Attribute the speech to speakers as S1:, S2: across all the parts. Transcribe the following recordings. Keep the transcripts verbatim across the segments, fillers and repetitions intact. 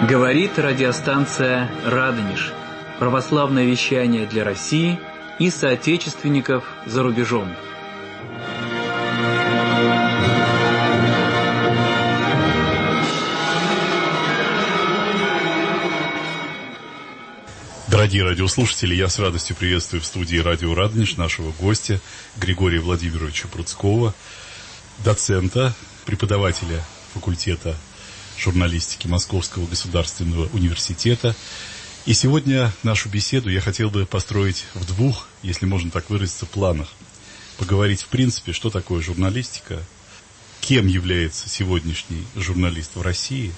S1: Говорит радиостанция «Радонеж». Православное вещание для России и соотечественников за рубежом.
S2: Дорогие радиослушатели, я с радостью приветствую в студии радио «Радонеж» нашего гостя Григория Владимировича Пруцкого, доцента, преподавателя факультета журналистики Московского государственного университета. И сегодня нашу беседу я хотел бы построить в двух, если можно так выразиться, планах. Поговорить в принципе, что такое журналистика, кем является сегодняшний журналист в России,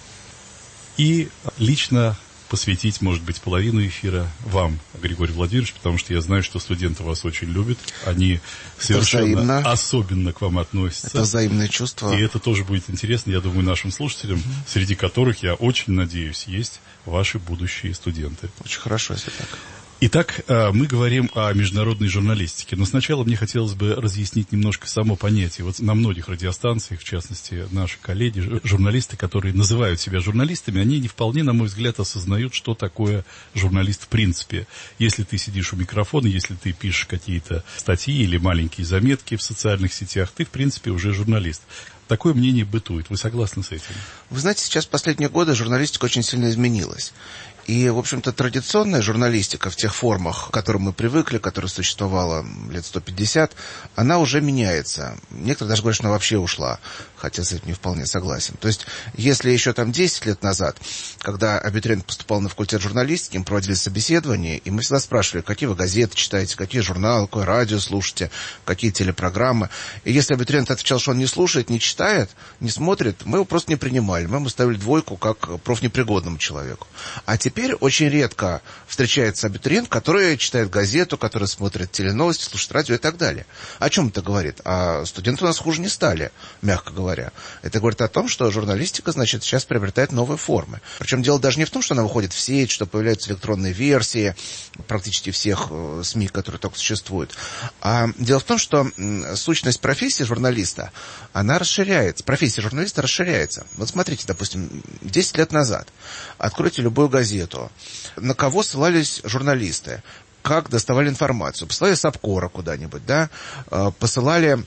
S2: и лично посвятить, может быть, половину эфира вам, Григорий Владимирович, потому что я знаю, что студенты вас очень любят. Они совершенно особенно к вам относятся.
S3: Это взаимное чувство.
S2: И это тоже будет интересно, я думаю, нашим слушателям, mm-hmm. среди которых, я очень надеюсь, есть ваши будущие студенты.
S3: Очень хорошо, если так.
S2: Итак, мы говорим о международной журналистике, но сначала мне хотелось бы разъяснить немножко само понятие. Вот на многих радиостанциях, в частности, наши коллеги, журналисты, которые называют себя журналистами, они не вполне, на мой взгляд, осознают, что такое журналист в принципе. Если ты сидишь у микрофона, если ты пишешь какие-то статьи или маленькие заметки в социальных сетях, ты, в принципе, уже журналист. Такое мнение бытует. Вы согласны с этим?
S3: Вы знаете, сейчас в последние годы журналистика очень сильно изменилась. И, в общем-то, традиционная журналистика в тех формах, к которым мы привыкли, которая существовала лет сто пятьдесят, она уже меняется. Некоторые даже говорят, что она вообще ушла, хотя с этим не вполне согласен. То есть, если еще там десять лет назад, когда абитуриент поступал на факультет журналистики, им проводили собеседование, и мы всегда спрашивали, какие вы газеты читаете, какие журналы, какое радио слушаете, какие телепрограммы. И если абитуриент отвечал, что он не слушает, не читает, не смотрит, мы его просто не принимали. Мы ему ставили двойку как профнепригодному человеку. А теперь Теперь очень редко встречается абитуриент, который читает газету, который смотрит теленовости, слушает радио и так далее. О чем это говорит? А студенты у нас хуже не стали, мягко говоря. Это говорит о том, что журналистика, значит, сейчас приобретает новые формы. Причем дело даже не в том, что она выходит в сеть, что появляются электронные версии практически всех СМИ, которые только существуют. А дело в том, что сущность профессии журналиста, она расширяется. Профессия журналиста расширяется. Вот смотрите, допустим, десять лет назад откройте любую газету. На кого ссылались журналисты? Как доставали информацию? Посылали Сапкора куда-нибудь, да? Посылали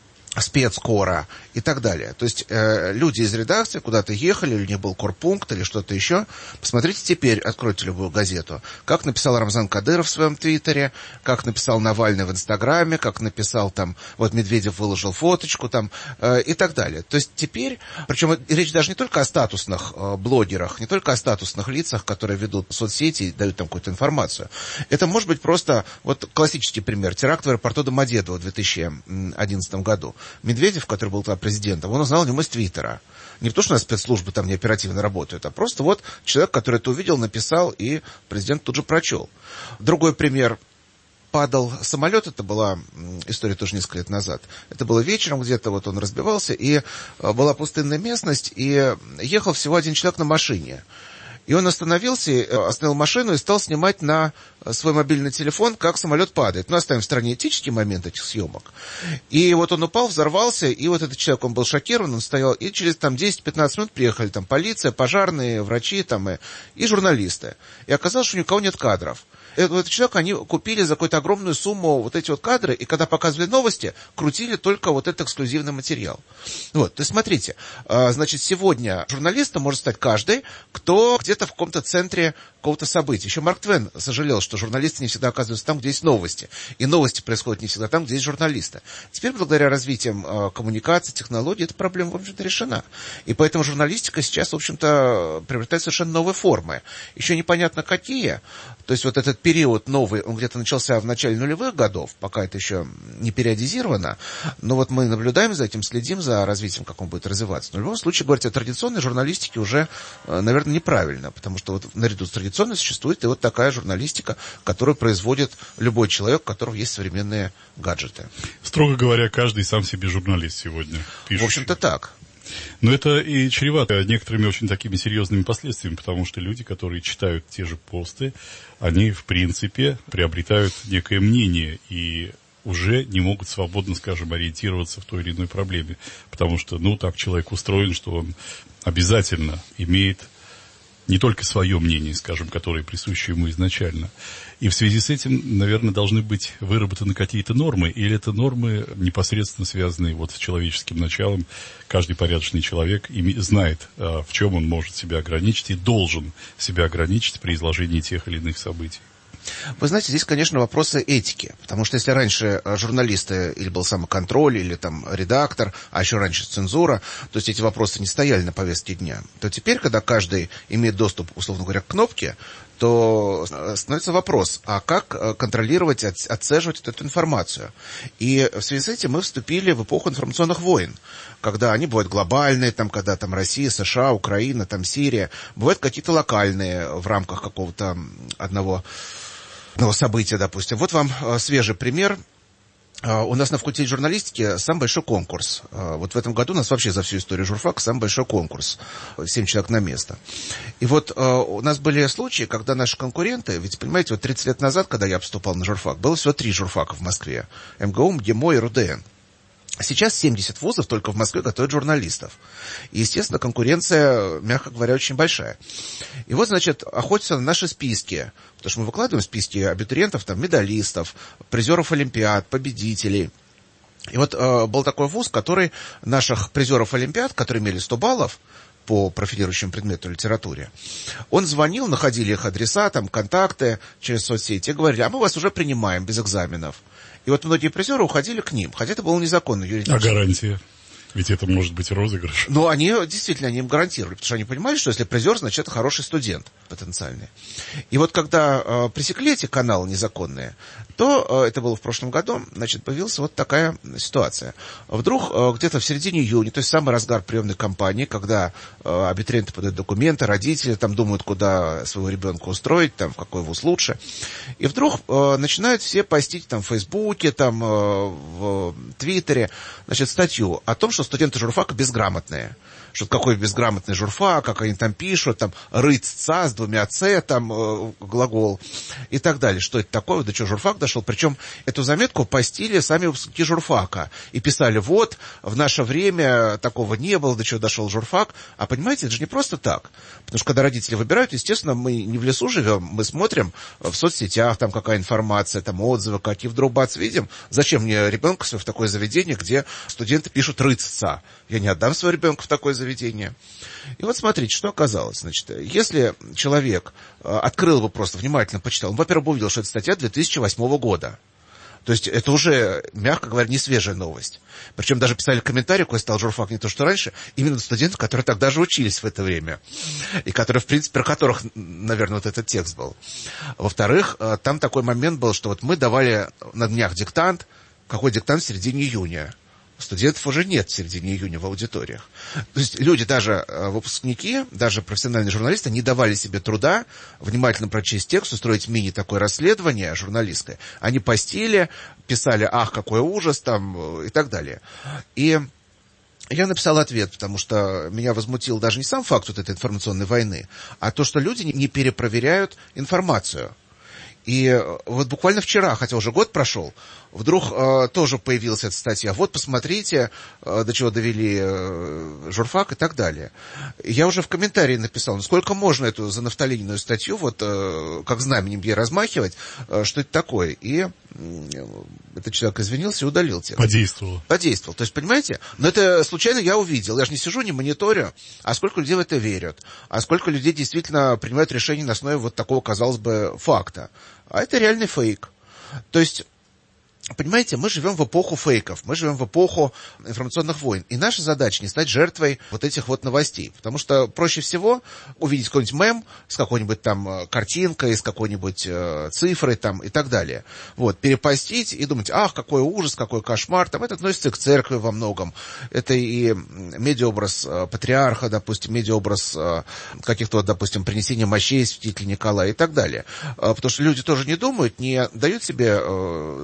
S3: спецкора и так далее. То есть э, люди из редакции куда-то ехали, или не был корпункт, или что-то еще. Посмотрите теперь, откройте любую газету, как написал Рамзан Кадыров в своем твиттере, как написал Навальный в Инстаграме, как написал там, вот Медведев выложил фоточку там, э, и так далее. То есть теперь, причем речь даже не только о статусных э, блогерах, не только о статусных лицах, которые ведут соцсети и дают там какую-то информацию. Это может быть просто, вот классический пример, теракт в аэропорту Домодедово в две тысячи одиннадцатом году. Медведев, который был тогда президентом, он узнал о нем из Твиттера. Не потому, что у нас спецслужбы там не оперативно работают, а просто вот человек, который это увидел, написал, и президент тут же прочел. Другой пример. Падал самолет, это была история тоже несколько лет назад. Это было вечером, где-то вот он разбивался, и была пустынная местность, и ехал всего один человек на машине. И он остановился, остановил машину и стал снимать на свой мобильный телефон, как самолет падает. Ну, оставим в стороне этический момент этих съемок. И вот он упал, взорвался, и вот этот человек, он был шокирован, он стоял, и через там десять-пятнадцать минут приехали там полиция, пожарные, врачи там, и, и журналисты. И оказалось, что ни у кого нет кадров. Этот человек, они купили за какую-то огромную сумму вот эти вот кадры, и когда показывали новости, крутили только вот этот эксклюзивный материал. Вот, то есть смотрите, значит, сегодня журналистом может стать каждый, кто где-то в каком-то центре какого-то события. Еще Марк Твен сожалел, что журналисты не всегда оказываются там, где есть новости. И новости происходят не всегда там, где есть журналисты. Теперь, благодаря развитиям э, коммуникаций, технологий, эта проблема, в общем-то, решена. И поэтому журналистика сейчас, в общем-то, приобретает совершенно новые формы. Еще непонятно какие. То есть вот этот период новый, он где-то начался в начале нулевых годов, пока это еще не периодизировано. Но вот мы наблюдаем за этим, следим за развитием, как он будет развиваться. Но в любом случае, говорить о традиционной журналистике уже, э, наверное, неправильно. Потому что вот наряду с традиционной существует и вот такая журналистика, которую производит любой человек, у которого есть современные гаджеты.
S2: Строго говоря, каждый сам себе журналист сегодня. Пишущий.
S3: В общем-то так.
S2: Но это и чревато некоторыми очень такими серьезными последствиями, потому что люди, которые читают те же посты, они, в принципе, приобретают некое мнение и уже не могут свободно, скажем, ориентироваться в той или иной проблеме. Потому что, ну, так человек устроен, что он обязательно имеет не только свое мнение, скажем, которое присуще ему изначально. И в связи с этим, наверное, должны быть выработаны какие-то нормы, или это нормы непосредственно связанные вот с человеческим началом. Каждый порядочный человек знает, в чем он может себя ограничить и должен себя ограничить при изложении тех или иных событий.
S3: Вы знаете, здесь, конечно, вопросы этики, потому что если раньше журналисты или был самоконтроль, или там редактор, а еще раньше цензура, то есть эти вопросы не стояли на повестке дня, то теперь, когда каждый имеет доступ, условно говоря, к кнопке, то становится вопрос, а как контролировать, отцеживать эту информацию? И в связи с этим мы вступили в эпоху информационных войн, когда они бывают глобальные, там, когда там Россия, США, Украина, там Сирия, бывают какие-то локальные в рамках какого-то одного, одного события, допустим. Вот вам свежий пример. У нас на факультете журналистики самый большой конкурс. Вот в этом году у нас вообще за всю историю журфака самый большой конкурс. Семь человек на место. И вот у нас были случаи, когда наши конкуренты, ведь, понимаете, вот тридцать лет назад, когда я поступал на журфак, было всего три журфака в Москве. МГУ, МГИМО и РУДН. Сейчас семьдесят вузов только в Москве готовят журналистов. И, естественно, конкуренция, мягко говоря, очень большая. И вот, значит, охотятся на наши списки. Потому что мы выкладываем списки абитуриентов, там, медалистов, призеров Олимпиад, победителей. И вот э, был такой вуз, который наших призеров Олимпиад, которые имели сто баллов по профилирующему предмету литературе, он звонил, находили их адреса, там, контакты через соцсети, и говорили, а мы вас уже принимаем без экзаменов. И вот многие призеры уходили к ним, хотя это было незаконно юридически.
S2: А гарантия? Ведь это может быть розыгрыш.
S3: Но они действительно они им гарантировали, потому что они понимали, что если призер, значит, это хороший студент потенциальный. И вот когда э, пресекли эти каналы незаконные, то, э, это было в прошлом году, значит, появилась вот такая ситуация. Вдруг э, где-то в середине июня, то есть самый разгар приемной кампании, когда э, абитуриенты подают документы, родители там думают, куда своего ребенка устроить, там, в какой вуз лучше. И вдруг э, начинают все постить там в Фейсбуке, там, э, в Твиттере, значит, статью о том, что студенты журфака безграмотные. Что какой безграмотный журфак, как они там пишут, там, рыц, ца, с двумя ц, там, э, глагол, и так далее. Что это такое, до чего журфак дошел. Причем эту заметку постили сами выпускники журфака. И писали, вот, в наше время такого не было, до чего дошел журфак. А понимаете, это же не просто так. Потому что когда родители выбирают, естественно, мы не в лесу живем, мы смотрим в соцсетях, там какая информация, там отзывы, какие вдруг бац видим. Зачем мне ребенка в такое заведение, где студенты пишут рыц, ца? Я не отдам своего ребенка в такое заведение. И вот смотрите, что оказалось. Значит, если человек открыл бы просто, внимательно почитал, он, во-первых, увидел, что это статья две тысячи восьмого года. То есть это уже, мягко говоря, не свежая новость. Причем даже писали комментарии, какой стал журфак не то, что раньше, именно студенты, которые тогда же учились в это время. И которые, в принципе, про которых, наверное, вот этот текст был. Во-вторых, там такой момент был, что вот мы давали на днях диктант. Какой диктант в середине июня? Студентов уже нет в середине июня в аудиториях. То есть люди, даже выпускники, даже профессиональные журналисты не давали себе труда внимательно прочесть текст, устроить мини такое расследование журналистское. Они постили, писали, ах, какой ужас, там, и так далее. И я написал ответ, потому что меня возмутил даже не сам факт вот этой информационной войны, а то, что люди не перепроверяют информацию. И вот буквально вчера, хотя уже год прошел, вдруг э, тоже появилась эта статья. Вот, посмотрите, э, до чего довели э, журфак и так далее. Я уже в комментарии написал, ну сколько можно эту занафталиненную статью, вот э, как знаменем ей размахивать, э, что это такое. И э, этот человек извинился и удалил текст.
S2: Подействовал.
S3: Подействовал. То есть, понимаете, но это случайно я увидел. Я же не сижу, не мониторю, а сколько людей в это верят, а сколько людей действительно принимают решения на основе вот такого, казалось бы, факта. А это реальный фейк. То есть, понимаете, мы живем в эпоху фейков, мы живем в эпоху информационных войн. И наша задача не стать жертвой вот этих вот новостей. Потому что проще всего увидеть какой-нибудь мем с какой-нибудь там картинкой, с какой-нибудь э, цифрой там и так далее. Вот, перепостить и думать, ах, какой ужас, какой кошмар. Там это относится к церкви во многом. Это и медиаобраз э, патриарха, допустим, медиаобраз э, каких-то, допустим, принесения мощей святителя Николая и так далее. Э, потому что люди тоже не думают, не дают себе э, труд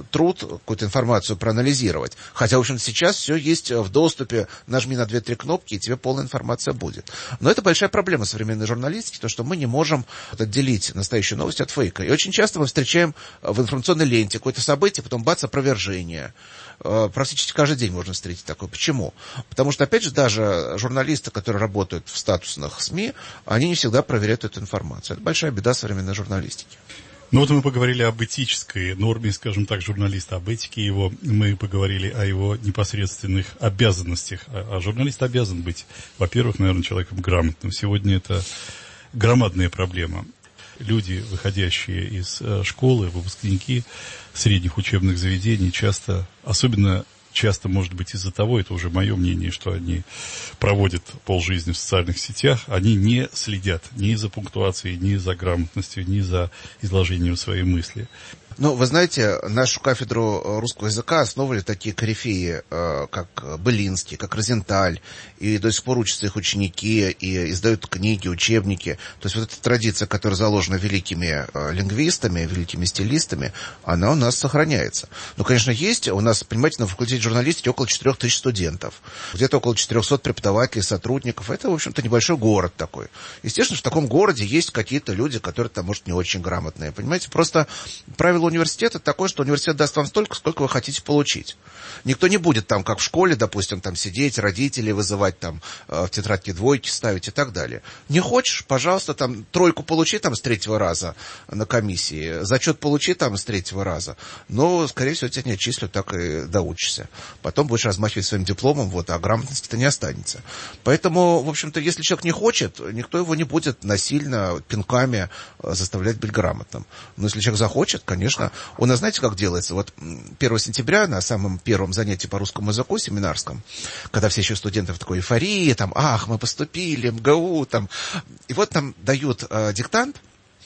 S3: какую-то информацию проанализировать. Хотя, в общем, сейчас все есть в доступе, нажми на две-три кнопки, и тебе полная информация будет. Но это большая проблема современной журналистики, то, что мы не можем отделить настоящую новость от фейка. И очень часто мы встречаем в информационной ленте какое-то событие, потом бац, опровержение. Практически каждый день можно встретить такое. Почему? Потому что, опять же, даже журналисты, которые работают в статусных СМИ, они не всегда проверяют эту информацию. Это большая беда современной журналистики.
S2: Ну вот мы поговорили об этической норме, скажем так, журналиста, об этике его. Мы поговорили о его непосредственных обязанностях. А журналист обязан быть, во-первых, наверное, человеком грамотным. Сегодня это громадная проблема. Люди, выходящие из школы, выпускники средних учебных заведений, часто, особенно часто, может быть, из-за того, это уже мое мнение, что они проводят полжизни в социальных сетях, они не следят ни за пунктуацией, ни за грамотностью, ни за изложением своей мысли.
S3: Ну, вы знаете, нашу кафедру русского языка основывали такие корифеи, как Былинский, как Розенталь, и до сих пор учатся их ученики, и издают книги, учебники. То есть вот эта традиция, которая заложена великими лингвистами, великими стилистами, она у нас сохраняется. Ну, конечно, есть, у нас, понимаете, на факультете журналистики около четырех тысяч студентов, где-то около четырехсот преподавателей, сотрудников. Это, в общем-то, небольшой город такой. Естественно, в таком городе есть какие-то люди, которые там, может, не очень грамотные. Понимаете, просто правило университета такое, что университет даст вам столько, сколько вы хотите получить. Никто не будет там, как в школе, допустим, там сидеть, родителей вызывать, там, в тетрадке двойки ставить и так далее. Не хочешь, пожалуйста, там, тройку получи там с третьего раза на комиссии, зачет получи там с третьего раза, но, скорее всего, тебя не отчислят, так и доучишься. Потом будешь размахивать своим дипломом, вот, а грамотности-то не останется. Поэтому, в общем-то, если человек не хочет, никто его не будет насильно, пинками заставлять быть грамотным. Но если человек захочет, конечно. У нас, знаете, как делается? Вот первого сентября на самом первом занятии по русскому языку семинарском, когда все еще студенты в такой эйфории, там, ах, мы поступили, МГУ, там, и вот нам дают э, диктант,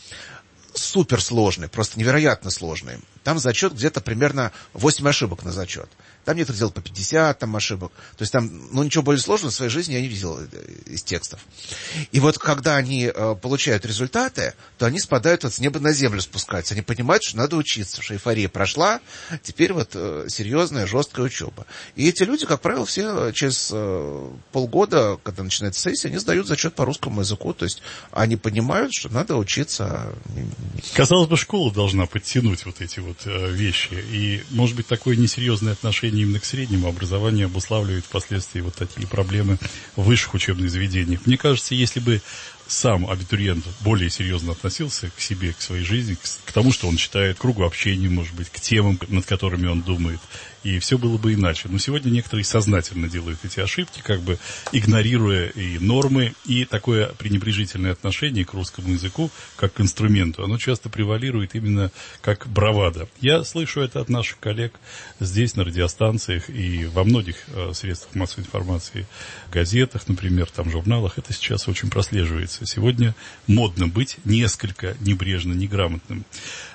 S3: суперсложный, просто невероятно сложный. Там зачет где-то примерно восемь ошибок на зачет. Там некоторые делают по пятьдесят там, ошибок. То есть там, ну, ничего более сложного в своей жизни я не видел из текстов. И вот когда они э, получают результаты, то они спадают вот с неба на землю спускаются. Они понимают, что надо учиться, что эйфория прошла, теперь вот э, серьезная, жесткая учеба. И эти люди, как правило, все через э, полгода, когда начинается сессия, они сдают зачет по русскому языку. То есть они понимают, что надо учиться.
S2: Казалось бы, школа должна подтянуть вот эти вот э, вещи. И, может быть, такое несерьезное отношение именно к среднему образованию обуславливает впоследствии вот такие проблемы в высших учебных заведениях. Мне кажется, если бы сам абитуриент более серьезно относился к себе, к своей жизни, к, к тому, что он читает, к кругу общения, может быть, к темам, над которыми он думает, и все было бы иначе. Но сегодня некоторые сознательно делают эти ошибки, как бы игнорируя и нормы, и такое пренебрежительное отношение к русскому языку, как к инструменту, оно часто превалирует именно как бравада. Я слышу это от наших коллег здесь, на радиостанциях, и во многих э, средствах массовой информации, газетах, например, там, журналах, это сейчас очень прослеживается. Сегодня модно быть несколько небрежно, неграмотным.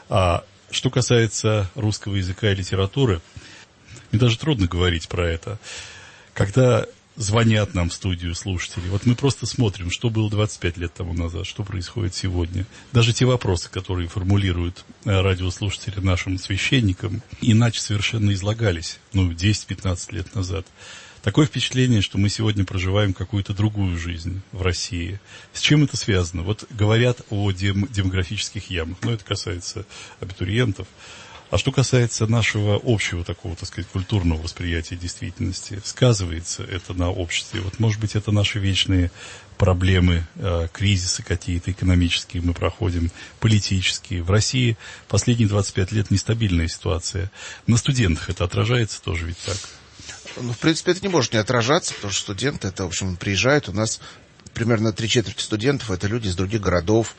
S2: А что касается русского языка и литературы, мне даже трудно говорить про это. Когда звонят нам в студию слушатели, вот мы просто смотрим, что было двадцать пять лет тому назад, что происходит сегодня. Даже те вопросы, которые формулируют радиослушатели нашим священникам, иначе совершенно излагались, ну, десять-пятнадцать лет назад. Такое впечатление, что мы сегодня проживаем какую-то другую жизнь в России. С чем это связано? Вот говорят о дем- демографических ямах, но это касается абитуриентов. А что касается нашего общего такого, так сказать, культурного восприятия действительности, сказывается это на обществе. Вот, может быть, это наши вечные проблемы, э, кризисы какие-то экономические мы проходим, политические. В России последние двадцать пять лет нестабильная ситуация. На студентах это отражается тоже ведь так?
S3: Ну, в принципе, это не может не отражаться, потому что студенты, это, в общем, приезжают у нас... Примерно три четверти студентов — это люди из других городов.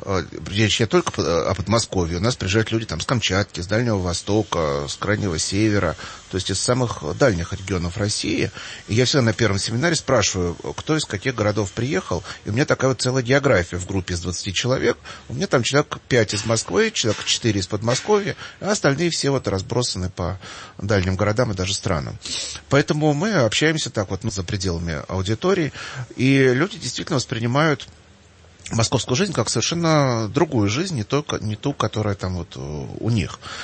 S3: Речь не только о Подмосковье. У нас приезжают люди там с Камчатки, с Дальнего Востока, с Крайнего Севера, то есть из самых дальних регионов России. И я всегда на первом семинаре спрашиваю, кто из каких городов приехал. И у меня такая вот целая география в группе из двадцати человек. У меня там человек пять из Москвы, человек четыре из Подмосковья, а остальные все вот разбросаны по дальним городам и даже странам. Поэтому мы общаемся так вот, ну, за пределами аудитории. И люди действительно воспринимают московскую жизнь как совершенно другую жизнь, не, только, не ту, которая там вот у них.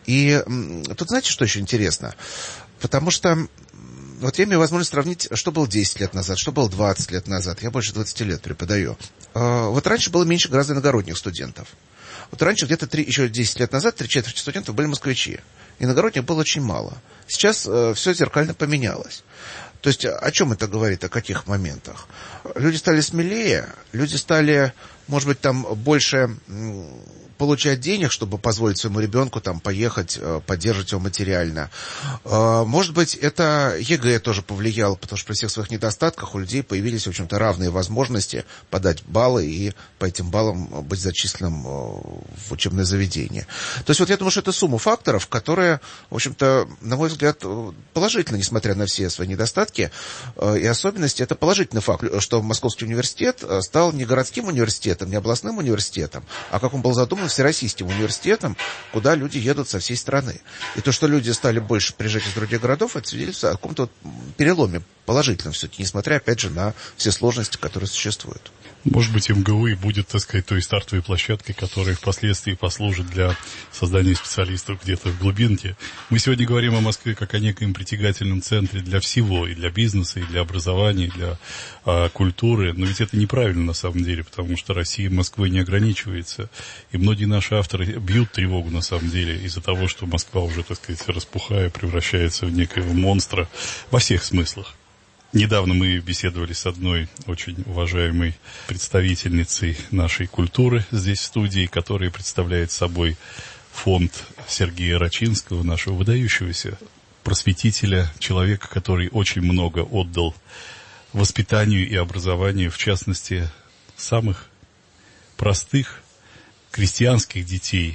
S3: И тут знаете, что еще интересно? Потому что вот я имею возможность сравнить, что было десять лет назад, что было двадцать лет назад. Я больше двадцати лет преподаю. Вот раньше было меньше гораздо иногородних студентов. Вот раньше, где-то три, еще десять лет назад, три четверти студентов были москвичи. Иногородних было очень мало. Сейчас э, все зеркально поменялось. То есть о чем это говорит, о каких моментах? Люди стали смелее, люди стали, может быть, там больше получать денег, чтобы позволить своему ребенку там поехать, поддерживать его материально. Может быть, это ЕГЭ тоже повлияло, потому что при всех своих недостатках у людей появились, в общем-то, равные возможности подать баллы и по этим баллам быть зачисленным в учебное заведение. То есть вот я думаю, что это сумма факторов, которые, в общем-то, на мой взгляд, положительно, несмотря на все свои недостатки и особенности, это положительный факт, что Московский университет стал не городским университетом, не областным университетом, а, как он был задуман, всероссийским университетом, куда люди едут со всей страны. И то, что люди стали больше приезжать из других городов, это свидетельствует о каком-то переломе положительном все-таки, несмотря, опять же, на все сложности, которые существуют.
S2: Может быть, МГУ и будет, так сказать, той стартовой площадкой, которая впоследствии послужит для создания специалистов где-то в глубинке. Мы сегодня говорим о Москве как о некоем притягательном центре для всего, и для бизнеса, и для образования, и для а, культуры. Но ведь это неправильно на самом деле, потому что Россия Москвой не ограничивается. И многие наши авторы бьют тревогу на самом деле из-за того, что Москва уже, так сказать, распухая, превращается в некого монстра во всех смыслах. Недавно мы беседовали с одной очень уважаемой представительницей нашей культуры здесь в студии, которая представляет собой фонд Сергея Рачинского, нашего выдающегося просветителя, человека, который очень много отдал воспитанию и образованию, в частности, самых простых крестьянских детей.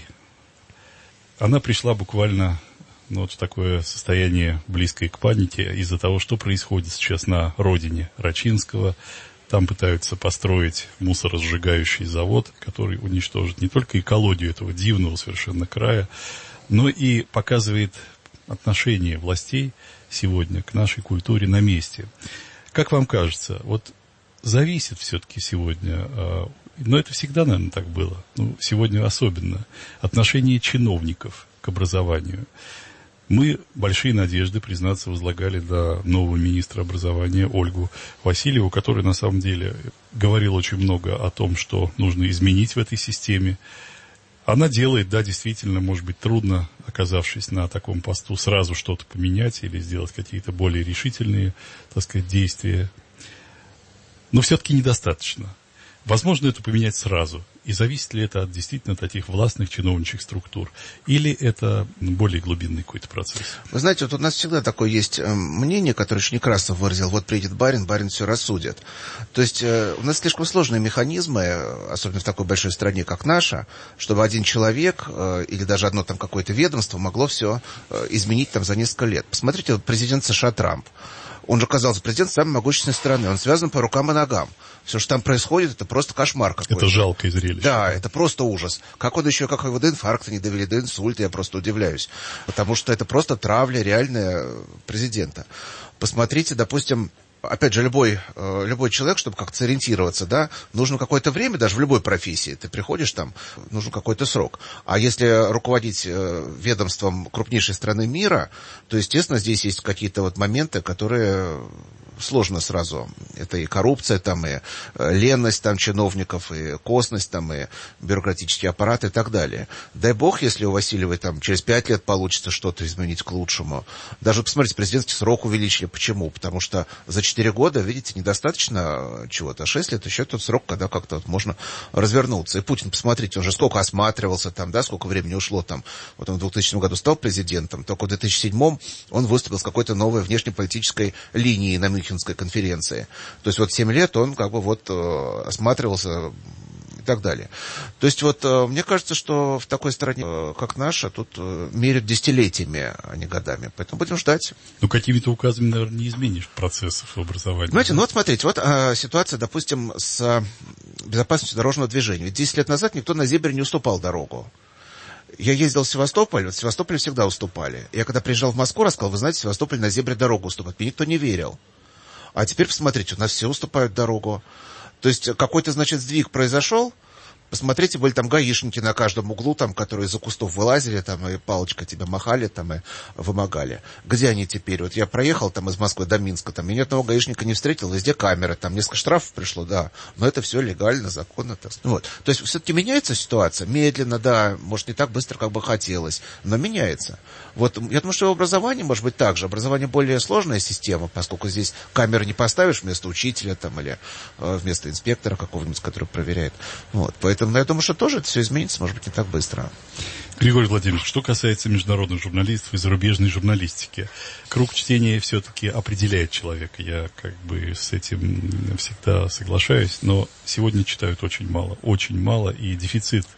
S2: Она пришла буквально... Ну, вот в такое состояние, близкое к панике, из-за того, что происходит сейчас на родине Рачинского. Там пытаются построить мусоросжигающий завод, который уничтожит не только экологию этого дивного совершенно края, но и показывает отношение властей сегодня к нашей культуре на месте. Как вам кажется, вот зависит все-таки сегодня, но это всегда, наверное, так было, ну, сегодня особенно, отношение чиновников к образованию. Мы большие надежды, признаться, возлагали на нового министра образования Ольгу Васильеву, которая на самом деле говорила очень много о том, что нужно изменить в этой системе. Она делает, да, действительно, может быть, трудно, оказавшись на таком посту, сразу что-то поменять или сделать какие-то более решительные, так сказать, действия. Но все-таки недостаточно. Возможно, это поменять сразу. И зависит ли это от действительно таких властных чиновничьих структур? Или это более глубинный какой-то процесс?
S3: Вы знаете, вот у нас всегда такое есть мнение, которое еще Некрасов выразил. Вот приедет барин, барин все рассудит. То есть у нас слишком сложные механизмы, особенно в такой большой стране, как наша, чтобы один человек или даже одно там какое-то ведомство могло все изменить там за несколько лет. Посмотрите, вот президент США Трамп. Он же оказался президентом самой могущественной страны. Он связан по рукам и ногам. Все, что там происходит, это просто кошмар какой-то.
S2: Это жалкое зрелище.
S3: Да, это просто ужас. Как он еще, как его до инфаркта не довели, до инсульта, я просто удивляюсь. Потому что это просто травля реальная президента. Посмотрите, допустим, опять же, любой, любой человек, чтобы как-то сориентироваться, да, нужно какое-то время, даже в любой профессии. Ты приходишь там, нужен какой-то срок. А если руководить ведомством крупнейшей страны мира, то, естественно, здесь есть какие-то вот моменты, которые сложно сразу. Это и коррупция, там, и ленность там, чиновников, и косность, там, и бюрократический аппарат и так далее. Дай бог, если у Васильевой там, через пять лет получится что-то изменить к лучшему. Даже, посмотрите, президентский срок увеличили. Почему? Потому что за четыре года, видите, недостаточно чего-то. А шесть лет еще тот срок, когда как-то вот можно развернуться. И Путин, посмотрите, он же сколько осматривался там, да, сколько времени ушло там. Вот он в двухтысячном году стал президентом, только в две тысячи седьмом он выступил с какой-то новой внешнеполитической линией на Мюнхенской конференции. То есть вот семь лет он как бы вот э, осматривался и так далее. То есть вот э, мне кажется, что в такой стране, э, как наша, тут э, меряют десятилетиями, а не годами. Поэтому будем ждать.
S2: Ну, какими-то указами, наверное, не изменишь процессов образования.
S3: Знаете, ну вот смотрите, вот э, ситуация, допустим, с э, безопасностью дорожного движения. Ведь десять лет назад никто на зебре не уступал дорогу. Я ездил в Севастополь, вот в Севастополе всегда уступали. Я когда приезжал в Москву, рассказал, вы знаете, в Севастополе на зебре дорогу уступают. Мне никто не верил. А теперь посмотрите, у нас все уступают дорогу. То есть какой-то, значит, сдвиг произошел. посмотрите, были там гаишники на каждом углу, там, которые из-за кустов вылазили, там, и палочкой тебя махали, там, и вымогали. Где они теперь? Вот я проехал там из Москвы до Минска, там, и ни одного гаишника не встретил, везде камеры, там, несколько штрафов пришло, да, но это все легально, законно. Так. Вот. То есть, все-таки меняется ситуация, медленно, да, может, не так быстро, как бы хотелось, но меняется. Вот, я думаю, что в образовании может быть так же. Образование более сложная система, поскольку здесь камеры не поставишь вместо учителя, там, или э, вместо инспектора какого-нибудь, который проверяет. Вот. Поэтому я думаю, что тоже это все изменится, может быть, не так быстро.
S2: Григорий Владимирович, что касается международных журналистов и зарубежной журналистики, круг чтения все-таки определяет человека. Я как бы с этим всегда соглашаюсь, но сегодня читают очень мало, очень мало, и дефицит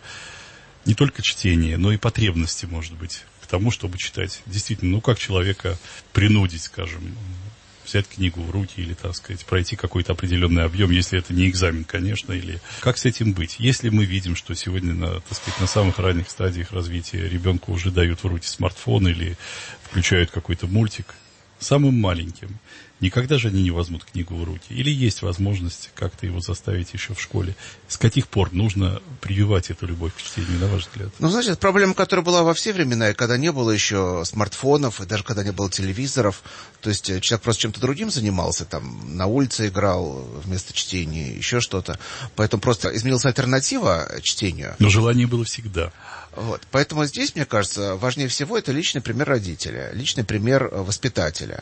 S2: не только чтения, но и потребности, может быть, к тому, чтобы читать. Действительно, ну как человека принудить, скажем, взять книгу в руки или, так сказать, пройти какой-то определенный объем, если это не экзамен, конечно, или как с этим быть? Если мы видим, что сегодня, на, так сказать, на самых ранних стадиях развития ребенку уже дают в руки смартфон или включают какой-то мультик, самым маленьким, никогда же они не возьмут книгу в руки? Или есть возможность как-то его заставить еще в школе? С каких пор нужно прививать эту любовь к чтению, на ваш взгляд?
S3: Ну, знаете, это проблема, которая была во все времена, и когда не было еще смартфонов, и даже когда не было телевизоров. То есть человек просто чем-то другим занимался, там, на улице играл вместо чтения, еще что-то. Поэтому просто изменилась альтернатива чтению.
S2: Но желание было всегда.
S3: Вот. Поэтому здесь, мне кажется, важнее всего это личный пример родителя, личный пример воспитателя.